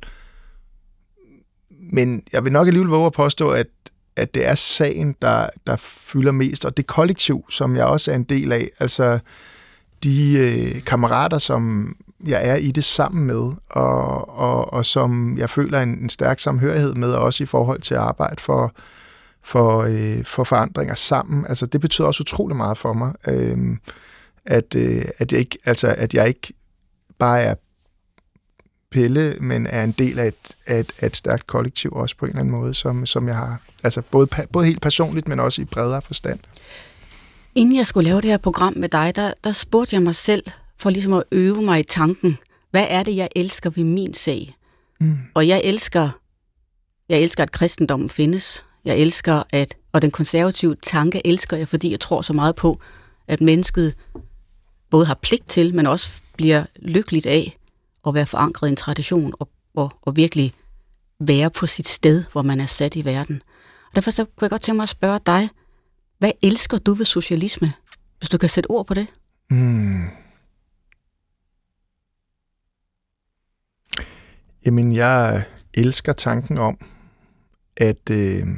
S3: Men jeg vil nok alligevel våge at påstå, at, at det er sagen, der, der fylder mest, og det kollektiv, som jeg også er en del af, altså de øh, kammerater, som jeg er i det sammen med, og, og, og som jeg føler en, en stærk samhørighed med, også i forhold til at arbejde for, for, øh, for forandringer sammen. Altså det betyder også utrolig meget for mig, øh, at, øh, at, jeg ikke, altså, at jeg ikke bare er Pelle, men er en del af et, af et, af et stærkt kollektiv også på en eller anden måde, som, som jeg har, altså både, både helt personligt, men også i bredere forstand.
S2: Inden jeg skulle lave det her program med dig, der, der spurgte jeg mig selv, for ligesom at øve mig i tanken, hvad er det, jeg elsker ved min sag? Mm. Og jeg elsker, jeg elsker, at kristendommen findes. Jeg elsker, at, og den konservative tanke elsker jeg, fordi jeg tror så meget på, at mennesket både har pligt til, men også bliver lykkeligt af at være forankret i en tradition og, og, og virkelig være på sit sted, hvor man er sat i verden. Og derfor så kunne jeg godt tænke mig at spørge dig, hvad elsker du ved socialisme, hvis du kan sætte ord på det?
S3: Mm. Jamen, jeg elsker tanken om, at, øh,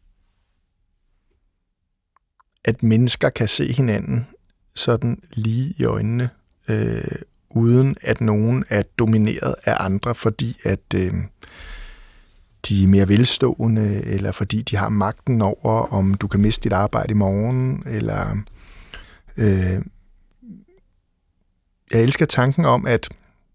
S3: at mennesker kan se hinanden sådan lige i øjnene, øh, uden at nogen er domineret af andre, fordi at øh, de er mere velstående, eller fordi de har magten over, om du kan miste dit arbejde i morgen, eller øh, jeg elsker tanken om, at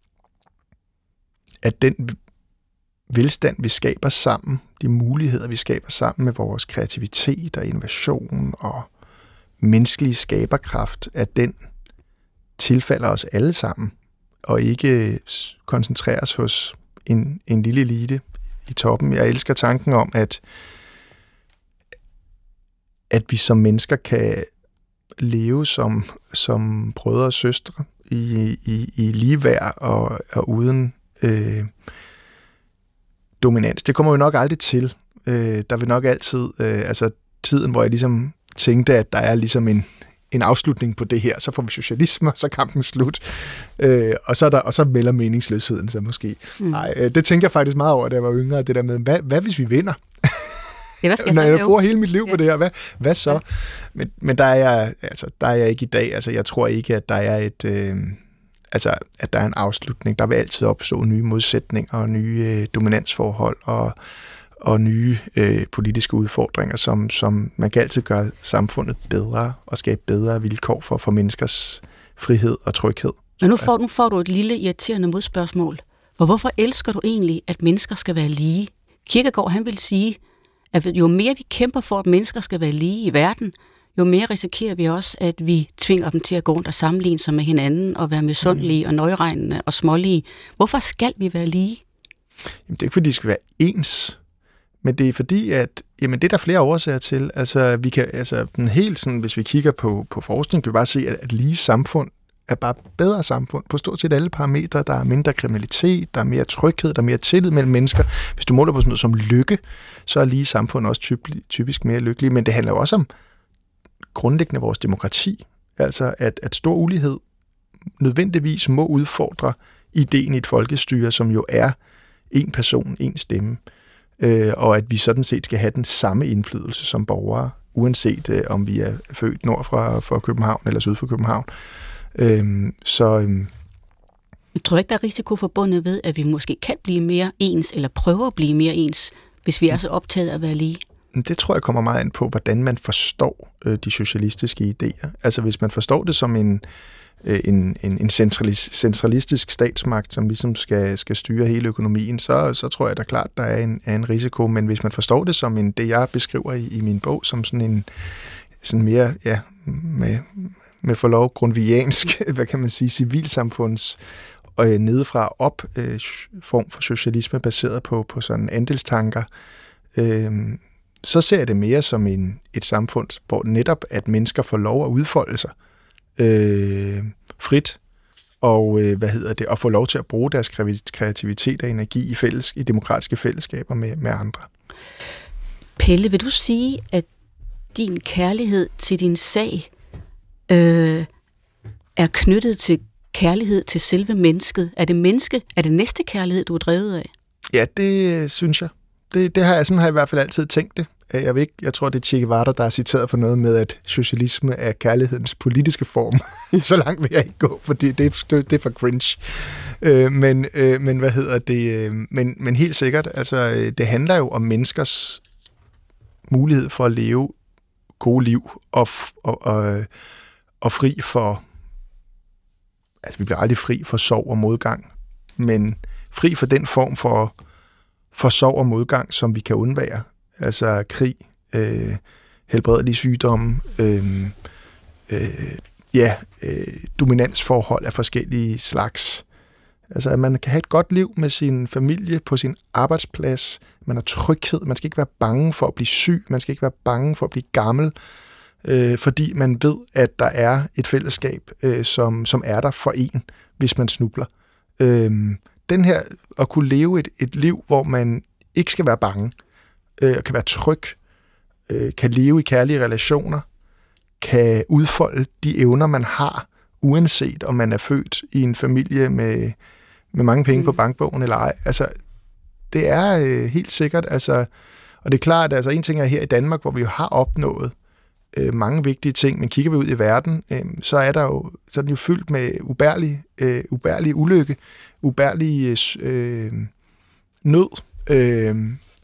S3: at den velstand, vi skaber sammen, de muligheder, vi skaber sammen med vores kreativitet og innovation og menneskelig skaberkraft, at den tilfalder os alle sammen, og ikke koncentreres hos en, en lille elite i toppen. Jeg elsker tanken om, at, at vi som mennesker kan leve som, som brødre og søstre i, i, i ligeværd og, og uden øh, dominans. Det kommer jo nok aldrig til. Øh, der vil nok altid, øh, altså tiden, hvor jeg ligesom tænkte, at der er ligesom en en afslutning på det her, så får vi socialisme, og så er kampen slut. Øh, og, så er der, og så melder meningsløsheden sig måske. Mm. Ej, det tænker jeg faktisk meget over, da jeg var yngre, det der med, hvad, hvad hvis vi vinder?
S2: Det, hvad skal jeg
S3: Når
S2: så
S3: jeg bruger hele mit liv
S2: ja.
S3: på det her, hvad, hvad så? Ja. Men, men der, er jeg, altså, der er jeg ikke i dag. Altså, jeg tror ikke, at der er et... Øh, altså, at der er en afslutning. Der vil altid opstå nye modsætninger og nye øh, dominansforhold og og nye øh, politiske udfordringer, som, som man kan altid gøre samfundet bedre og skabe bedre vilkår for, for menneskers frihed og tryghed.
S2: Men nu får, nu får du et lille irriterende modspørgsmål. For hvorfor elsker du egentlig, at mennesker skal være lige? Kierkegaard, han vil sige, at jo mere vi kæmper for, at mennesker skal være lige i verden, jo mere risikerer vi også, at vi tvinger dem til at gå rundt og sammenligne sig med hinanden og være misundelige mm. og nøjeregnende og smålige. Hvorfor skal vi være lige?
S3: Jamen, det er ikke, fordi de skal være ens. Men det er fordi, at jamen, det er der flere årsager til. Altså, vi kan, altså den helt sådan, hvis vi kigger på, på forskning, kan vi bare se, at, at lige samfund er bare bedre samfund på stort set alle parametre. Der er mindre kriminalitet, der er mere tryghed, der er mere tillid mellem mennesker. Hvis du måler på sådan noget som lykke, så er lige samfund også typisk, typisk mere lykkelige. Men det handler jo også om grundlæggende vores demokrati. Altså, at, at stor ulighed nødvendigvis må udfordre ideen i et folkestyre, som jo er en person, en stemme. Øh, og at vi sådan set skal have den samme indflydelse som borgere, uanset øh, om vi er født nord fra, fra København eller syd for København. Øh, så... Øh,
S2: Jeg tror ikke, der er risiko forbundet ved, at vi måske kan blive mere ens, eller prøve at blive mere ens, hvis vi er så optaget af at være lige?
S3: Det tror jeg kommer meget an på, hvordan man forstår øh, de socialistiske idéer. Altså hvis man forstår det som en, øh, en, en, en centralis, centralistisk statsmagt, som ligesom skal, skal styre hele økonomien, så, så tror jeg da klart, der er en, er en risiko. Men hvis man forstår det som en, det, jeg beskriver i, i min bog, som sådan en sådan mere, ja, med, med forlov grundviansk, hvad kan man sige, civilsamfunds og øh, nedefra op øh, form for socialisme baseret på, på sådan andelstanker, øh, så ser jeg det mere som en, et samfund, hvor netop at mennesker får lov at udfolde sig øh, frit, og øh, hvad hedder det, og få lov til at bruge deres kreativitet og energi i, fælles, i demokratiske fællesskaber med, med andre.
S2: Pelle, vil du sige, at din kærlighed til din sag øh, er knyttet til kærlighed til selve mennesket? Er det menneske, er det næste kærlighed, du er drevet af?
S3: Ja, det synes jeg. Det, det har jeg, sådan har jeg i hvert fald altid tænkt det. Jeg, ved ikke, jeg tror, det er Che Guevara, der er citeret for noget med, at socialisme er kærlighedens politiske form. Så langt vil jeg ikke gå, fordi det, det, det er for cringe. Øh, men, øh, men hvad hedder det? Øh, men, men helt sikkert, altså, det handler jo om menneskers mulighed for at leve gode liv og, og, og, og fri for... Altså, vi bliver aldrig fri for sorg og modgang, men fri for den form for, for sorg og modgang, som vi kan undvære. Altså krig, øh, helbredelige sygdomme, øh, øh, ja, øh, dominansforhold af forskellige slags. Altså, at man kan have et godt liv med sin familie på sin arbejdsplads. Man har tryghed. Man skal ikke være bange for at blive syg. Man skal ikke være bange for at blive gammel. Øh, fordi man ved, at der er et fællesskab, øh, som, som er der for en, hvis man snubler. Øh, den her, at kunne leve et, et liv, hvor man ikke skal være bange, øh, kan være tryg, øh, kan leve i kærlige relationer, kan udfolde de evner, man har, uanset om man er født i en familie med, med mange penge mm. på bankbogen eller ej. Altså, det er øh, helt sikkert, altså, og det er klart, at altså, en ting er her i Danmark, hvor vi jo har opnået øh, mange vigtige ting, men kigger vi ud i verden, øh, så er der jo, så er den jo fyldt med ubærlig, øh, ubærlig ulykke, ubærlig øh, nød, øh,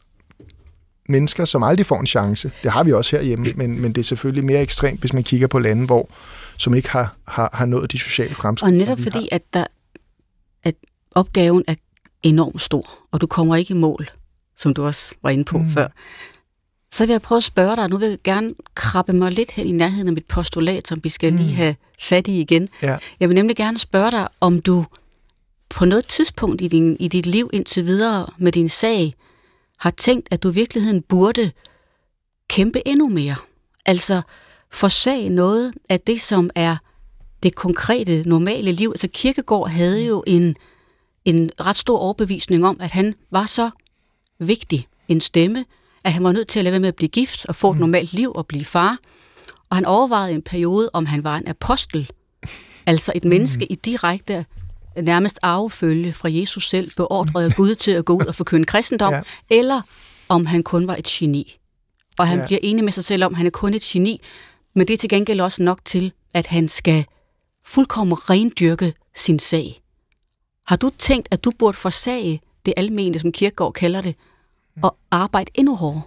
S3: mennesker, som aldrig får en chance. Det har vi også herhjemme, men, men det er selvfølgelig mere ekstremt, hvis man kigger på lande, hvor som ikke har, har, har nået de sociale fremskridt.
S2: Og netop fordi, at, der, at opgaven er enormt stor, og du kommer ikke i mål, som du også var inde på mm. før, så vil jeg prøve at spørge dig, nu vil jeg gerne krabbe mig lidt hen i nærheden af mit postulat, som vi skal mm. lige have fat i igen. Ja. Jeg vil nemlig gerne spørge dig, om du på noget tidspunkt i, din, i dit liv indtil videre med din sag, har tænkt, at du i virkeligheden burde kæmpe endnu mere. Altså forsage noget af det, som er det konkrete, normale liv. Altså Kierkegaard havde jo en, en ret stor overbevisning om, at han var så vigtig en stemme, at han var nødt til at lade være med at blive gift og få et normalt liv og blive far. Og han overvejede en periode, om han var en apostel, altså et menneske i direkte nærmest arvefølge fra Jesus selv, beordrede Gud til at gå ud og forkynde kristendom, ja. Eller om han kun var et geni. Og han ja. bliver enig med sig selv om, at han er kun et geni, men det er til gengæld også nok til, at han skal fuldkommen rendyrke sin sag. Har du tænkt, at du burde forsage det almene, som Kierkegaard kalder det, og arbejde endnu hårdere?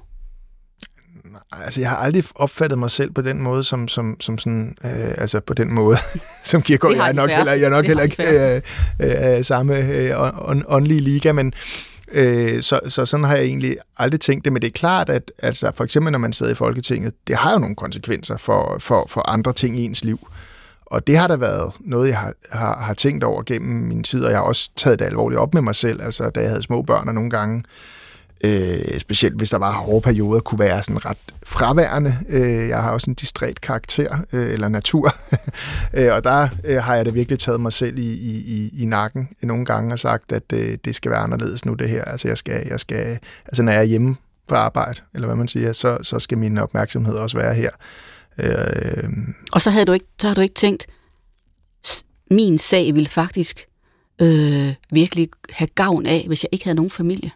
S3: Altså, jeg har aldrig opfattet mig selv på den måde, som, som, som sådan, øh, altså på den måde, som Kierkegaard. Jeg er nok heller, jeg er nok heller ikke øh, øh, samme øh, åndelige liga, men øh, så, så sådan har jeg egentlig aldrig tænkt det. Men det er klart, at altså, for eksempel, når man sidder i Folketinget, det har jo nogle konsekvenser for, for, for andre ting i ens liv. Og det har da været noget, jeg har, har, har tænkt over gennem min tid, og jeg har også taget det alvorligt op med mig selv, altså da jeg havde små børn og nogle gange, Øh, specielt hvis der var hårde perioder, kunne være sådan ret fraværende. Øh, jeg har også en distræt karakter, øh, eller natur, øh, og der øh, har jeg da virkelig taget mig selv i, i, i nakken nogle gange og sagt, at øh, det skal være anderledes nu det her. Altså jeg skal, jeg skal, altså når jeg er hjemme på arbejde, eller hvad man siger, så, så skal min opmærksomhed også være her. Øh,
S2: og så havde du ikke, så har du ikke tænkt, min sag ville faktisk øh, virkelig have gavn af, hvis jeg ikke havde nogen familie?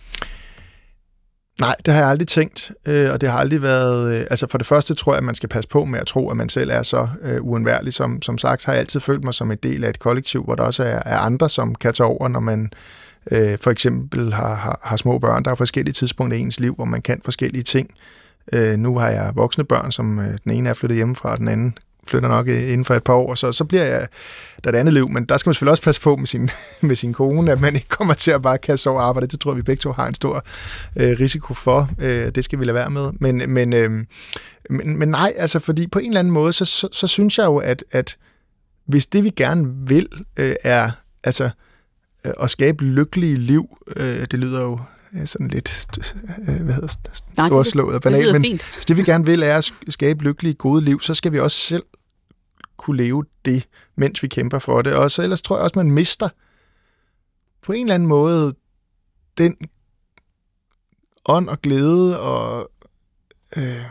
S3: Nej, det har jeg aldrig tænkt, øh, og det har aldrig været... Øh, altså for det første tror jeg, at man skal passe på med at tro, at man selv er så øh, uundværlig. Som, som sagt har jeg altid følt mig som en del af et kollektiv, hvor der også er, er andre, som kan tage over, når man, øh, for eksempel har, har, har små børn. Der er forskellige tidspunkter i ens liv, hvor man kan forskellige ting. Øh, nu har jeg voksne børn, som øh, den ene er flyttet hjemmefra, den anden flytter nok inden for et par år, så, så bliver jeg der et andet liv, men der skal man selvfølgelig også passe på med sin, med sin kone, at man ikke kommer til at bare kaste over arbejde. Det tror jeg, vi begge to har en stor øh, risiko for. Øh, det skal vi lade være med. Men, men, øh, men, men nej, altså fordi på en eller anden måde, så, så, så synes jeg jo, at, at hvis det, vi gerne vil, øh, er altså øh, at skabe lykkelige liv, øh, det lyder jo sådan lidt øh, hvad hedder det, storslået og banalt, men
S2: fint.
S3: hvis det, vi gerne vil, er at skabe lykkelige, gode liv, så skal vi også selv kunne leve det, mens vi kæmper for det. Og så ellers tror jeg også, man mister på en eller anden måde den ånd og glæde og øh,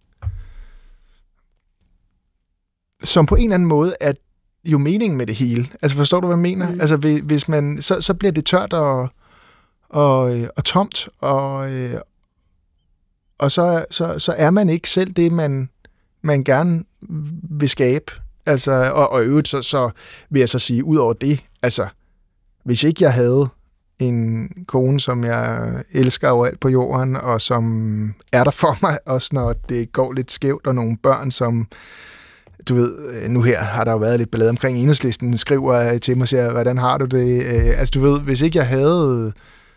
S3: som på en eller anden måde er jo meningen med det hele. Altså forstår du, hvad jeg mener? Mm. Altså hvis man, så, så bliver det tørt og, og, og tomt, og, og så, så, så er man ikke selv det, man, man gerne vil skabe. Altså, og, og øvrigt, så, så vil jeg så sige, ud over det, altså, hvis ikke jeg havde en kone, som jeg elsker overalt på jorden, og som er der for mig, også når det går lidt skævt, og nogle børn, som, du ved, nu her har der jo været lidt ballade omkring Enhedslisten, skriver til mig og siger, hvordan har du det? Altså, du ved, hvis ikke jeg havde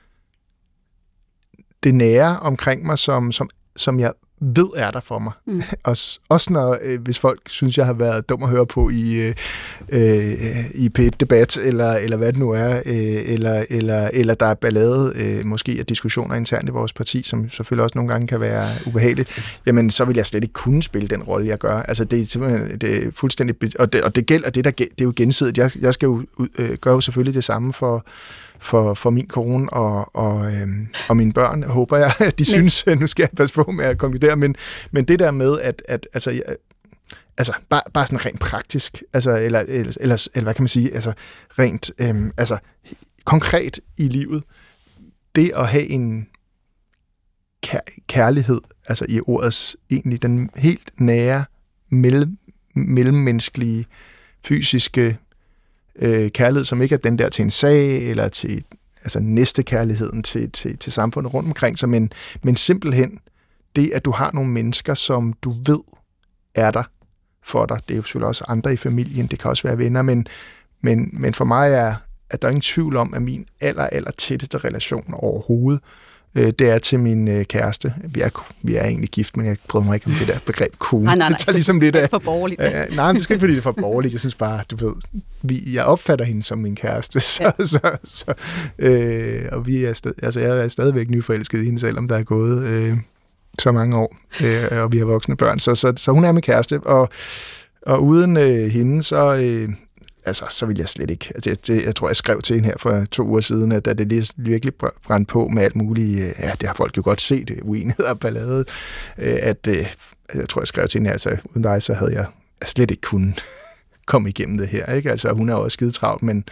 S3: det nære omkring mig, som, som, som jeg ved er der for mig. Mm. Også, også når, øh, hvis folk synes, jeg har været dum at høre på i, øh, i P et-debat, eller, eller hvad det nu er, øh, eller, eller, eller der er ballade, øh, måske af diskussioner internt i vores parti, som selvfølgelig også nogle gange kan være ubehageligt, jamen så vil jeg slet ikke kunne spille den rolle, jeg gør. Altså det er simpelthen det er fuldstændig, og det, og det gælder, det, der, det er jo gensidigt. Jeg, jeg skal jo øh, gøre jo selvfølgelig det samme for For, for min kone og, og, øhm, og mine børn, håber jeg, at de men, synes, nu skal jeg passe på med at konkludere, men, men det der med, at, at altså, jeg, altså bare, bare sådan rent praktisk, altså, eller, eller, eller, eller hvad kan man sige, altså rent øhm, altså, konkret i livet, det at have en kær- kærlighed, altså i ordets egentlig den helt nære, mellem, mellemmenneskelige, fysiske Øh, kærlighed, som ikke er den der til en sag, eller til altså næstekærligheden til, til, til samfundet rundt omkring sig, men, men simpelthen det, at du har nogle mennesker, som du ved er der for dig. Det er jo selvfølgelig også andre i familien, det kan også være venner, men, men, men for mig er, at der er ingen tvivl om, at min aller, aller tætteste relation overhovedet, øh, det er til min øh, kæreste. Vi er, vi er egentlig gift, men jeg bryder mig ikke om det der begreb kone.
S2: Nej, nej, nej,
S3: det tager ligesom lidt af.
S2: Det er for borgerligt.
S3: Øh, nej, det skal ikke, fordi det er for borgerligt. Jeg synes bare, du ved, vi, jeg opfatter hende som min kæreste, så, ja. så, så øh, og vi er stadig, altså jeg er stadigvæk nyforelsket i hende, selvom der er gået øh, så mange år, øh, og vi har voksne børn, så, så, så hun er min kæreste, og, og uden øh, hende, så øh, altså, så vil jeg slet ikke. Altså, jeg, jeg tror, jeg skrev til hende her for to uger siden, at det lige virkelig brændte på med alt muligt. Ja, det har folk jo godt set, uenighed og ballade. At, jeg tror, jeg skrev til hende, altså, uden dig, så havde jeg slet ikke kunnet komme igennem det her. Ikke? Altså, hun er også skide travlt, men,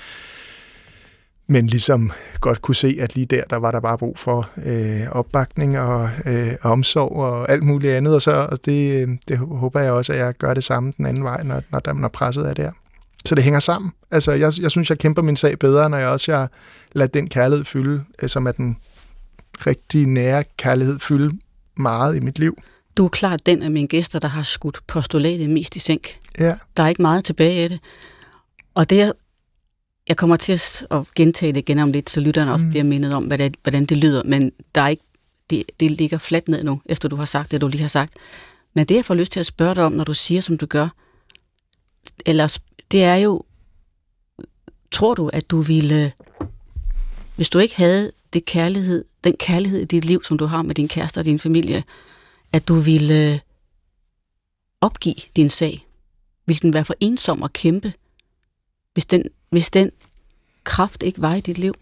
S3: men ligesom godt kunne se, at lige der, der var der bare brug for øh, opbakning og øh, omsorg og alt muligt andet. Og, så, og det, det håber jeg også, at jeg gør det samme den anden vej, når, når, når presset er der. Så det hænger sammen. Altså, jeg, jeg synes, jeg kæmper min sag bedre, når jeg også jeg lader den kærlighed fylde, som er den rigtig nære kærlighed, fylde meget i mit liv.
S2: Du er klart den af mine gæster, der har skudt postulatet mest i sænk.
S3: Ja.
S2: Der er ikke meget tilbage af det. Og det, jeg kommer til at gentage det igen om lidt, så lytterne også mm. bliver mindet om, hvad det, hvordan det lyder, men der er ikke, det, det ligger fladt ned nu, efter du har sagt det, du lige har sagt. Men det, jeg får lyst til at spørge dig om, når du siger, som du gør, eller det er jo, tror du, at du ville, hvis du ikke havde det kærlighed, den kærlighed i dit liv, som du har med din kæreste og din familie, at du ville opgive din sag? Ville den være for ensom at kæmpe, hvis den, hvis den kraft ikke var i dit liv?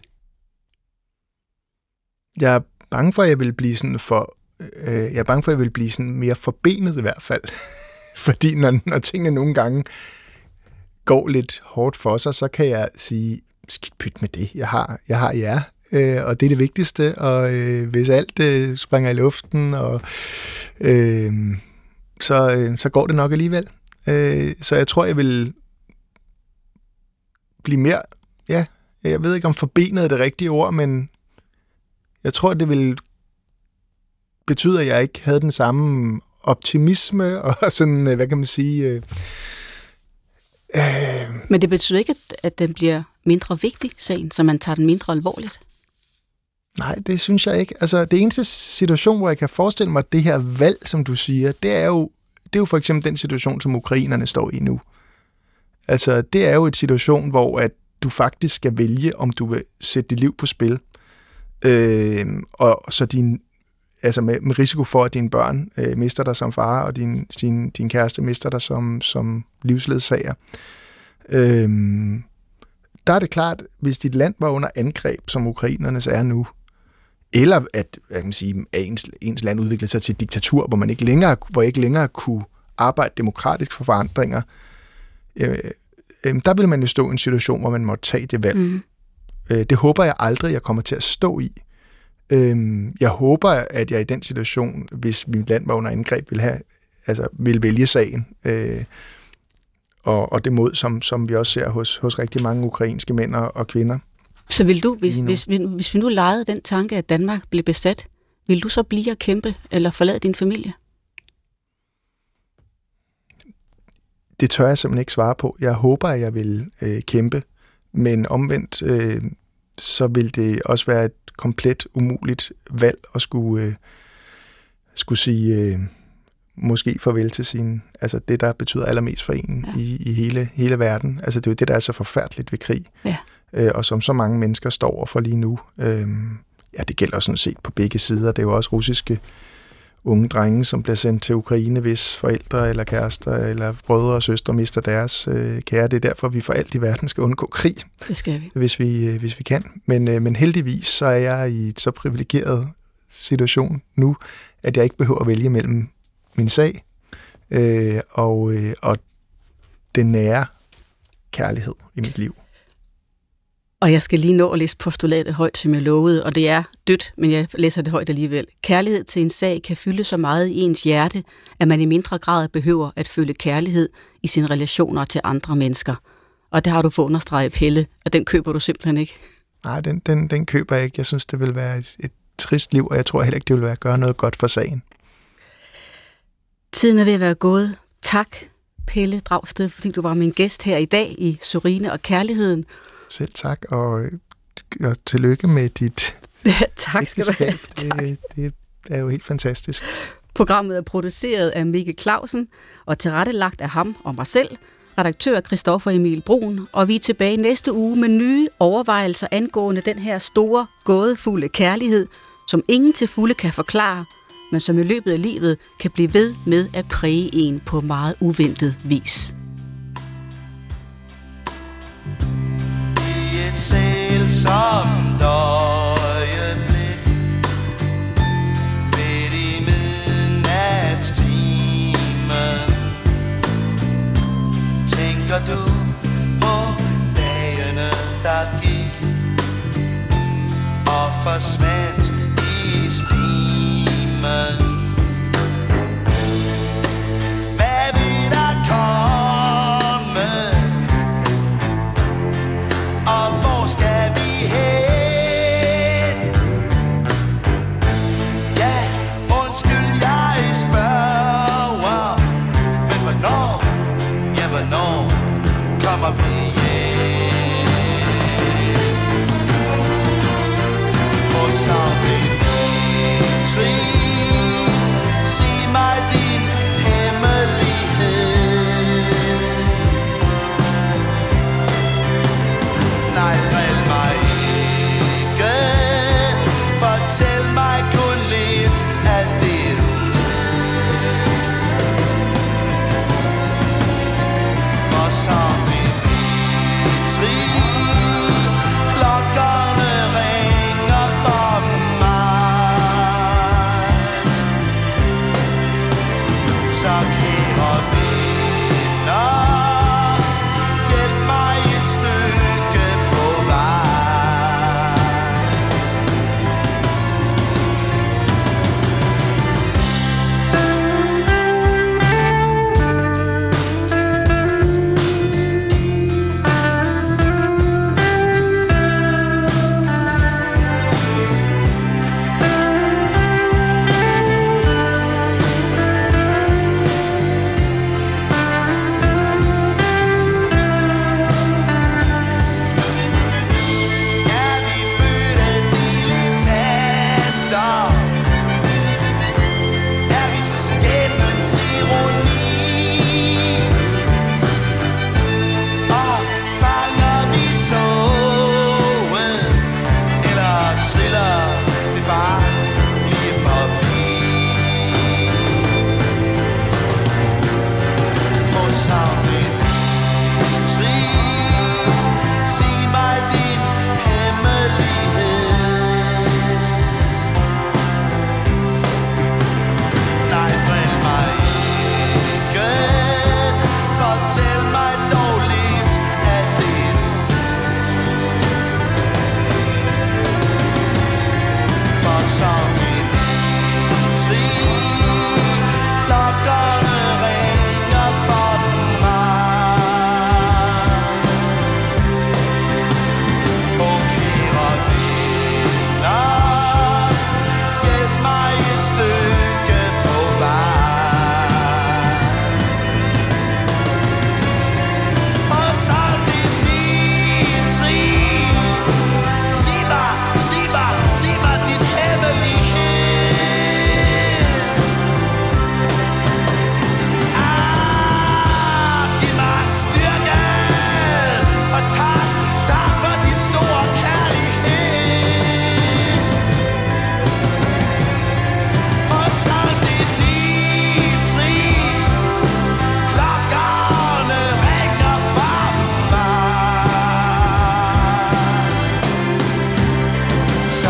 S3: Jeg er bange for, at jeg vil blive sådan for, øh, jeg er bange for, at jeg vil blive sådan mere forbenet i hvert fald. Fordi når, når tingene nogle gange går lidt hårdt for sig, så kan jeg sige, skidt pyt med det, jeg har, jeg har jer, øh, og det er det vigtigste, og øh, hvis alt øh, springer i luften, og, øh, så, øh, så går det nok alligevel. Øh, så jeg tror, jeg vil blive mere, ja, Jeg ved ikke, om forbenet er det rigtige ord, men jeg tror, det vil betyde, at jeg ikke havde den samme optimisme og sådan, hvad kan man sige... Øh,
S2: øh, men det betyder ikke, at den bliver mindre vigtig, sagen, så man tager den mindre alvorligt?
S3: Nej, det synes jeg ikke. Altså, det eneste situation, hvor jeg kan forestille mig, at det her valg, som du siger, det er jo, det er jo for eksempel den situation, som ukrainerne står i nu. Altså, det er jo et situation, hvor at du faktisk skal vælge, om du vil sætte dit liv på spil. Øh, og så din, altså med, med risiko for, at dine børn øh, mister dig som far, og din, din, din kæreste mister dig som, som livsledsager. Øh, der er det klart, hvis dit land var under angreb, som ukrainernes er nu, eller at, jeg kan sige, at ens, ens land udviklede sig til et diktatur, hvor man ikke længere, hvor ikke længere kunne arbejde demokratisk for forandringer, øh, øh, der vil man jo stå i en situation, hvor man må tage det valg. Mm. Øh, det håber jeg aldrig, jeg kommer til at stå i. Øh, jeg håber, at jeg i den situation, hvis mit land var under angreb, vil, have, altså, vil vælge sagen. Øh, og, og det mod, som, som vi også ser hos, hos rigtig mange ukrainske mænd og kvinder.
S2: Så vil du, hvis, hvis, hvis vi nu legede den tanke, at Danmark blev besat, vil du så blive at kæmpe eller forlade din familie?
S3: Det tør jeg simpelthen ikke svare på. Jeg håber, at jeg vil øh, kæmpe, men omvendt, øh, så vil det også være et komplet umuligt valg at skulle, øh, skulle sige øh, måske farvel til sin, altså det, der betyder allermest for en ja. i, i hele, hele verden. Altså det er jo det, der er så forfærdeligt ved krig. Ja. Øh, og som så mange mennesker står over for lige nu. Øh, ja, det gælder sådan set på begge sider. Det er jo også russiske unge drenge, som bliver sendt til Ukraine, hvis forældre eller kærester eller brødre og søstre mister deres øh, kære. Det er derfor, vi for alt i verden skal undgå krig.
S2: Det skal vi.
S3: Hvis vi, øh, hvis vi kan. Men, øh, men heldigvis så er jeg i et så privilegeret situation nu, at jeg ikke behøver at vælge mellem min sag øh, og, øh, og den nære kærlighed i mit liv.
S2: Og jeg skal lige nå at læse postulatet højt, som jeg lovede, og det er dødt, men jeg læser det højt alligevel. Kærlighed til en sag kan fylde så meget i ens hjerte, at man i mindre grad behøver at føle kærlighed i sine relationer til andre mennesker. Og det har du fået understreget, Pelle, og den køber du simpelthen ikke.
S3: Nej, den, den, den køber jeg ikke. Jeg synes, det vil være et, et trist liv, og jeg tror heller ikke, det vil være at gøre noget godt for sagen.
S2: Tiden er ved at være gået. Tak, Pelle Dragsted, fordi du var min gæst her i dag i Sorine og Kærligheden.
S3: Selv tak, og, og tillykke med dit
S2: ja, tak skal du have.
S3: Det, det er jo helt fantastisk.
S2: Programmet er produceret af Mikkel Clausen og tilrettelagt af ham og mig selv, redaktør Christoffer Emil Brun, og vi er tilbage næste uge med nye overvejelser angående den her store, gådefulde kærlighed, som ingen til fulde kan forklare, men som i løbet af livet kan blive ved med at præge en på meget uventet vis.
S1: Sælsomt øjeblik midt i midnatstimen. Tænker du på dagene, der gik og forsvandt i stimen? Hvad vil der komme? Og hvor skal vi hen? Ja, undskyld jeg spørger, men hvornår, ja hvornår kommer vi hjem? Hvor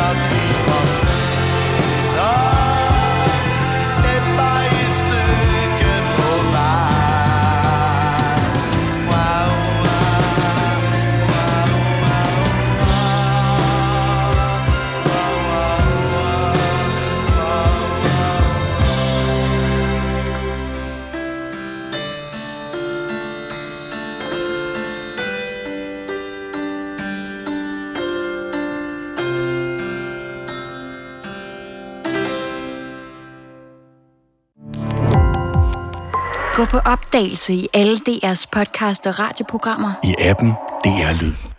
S1: og krig og fred, og et var et stykke på vej. Wow,
S4: Gå på opdagelse i alle D R's podcast og radioprogrammer.
S5: I appen D R Lyd.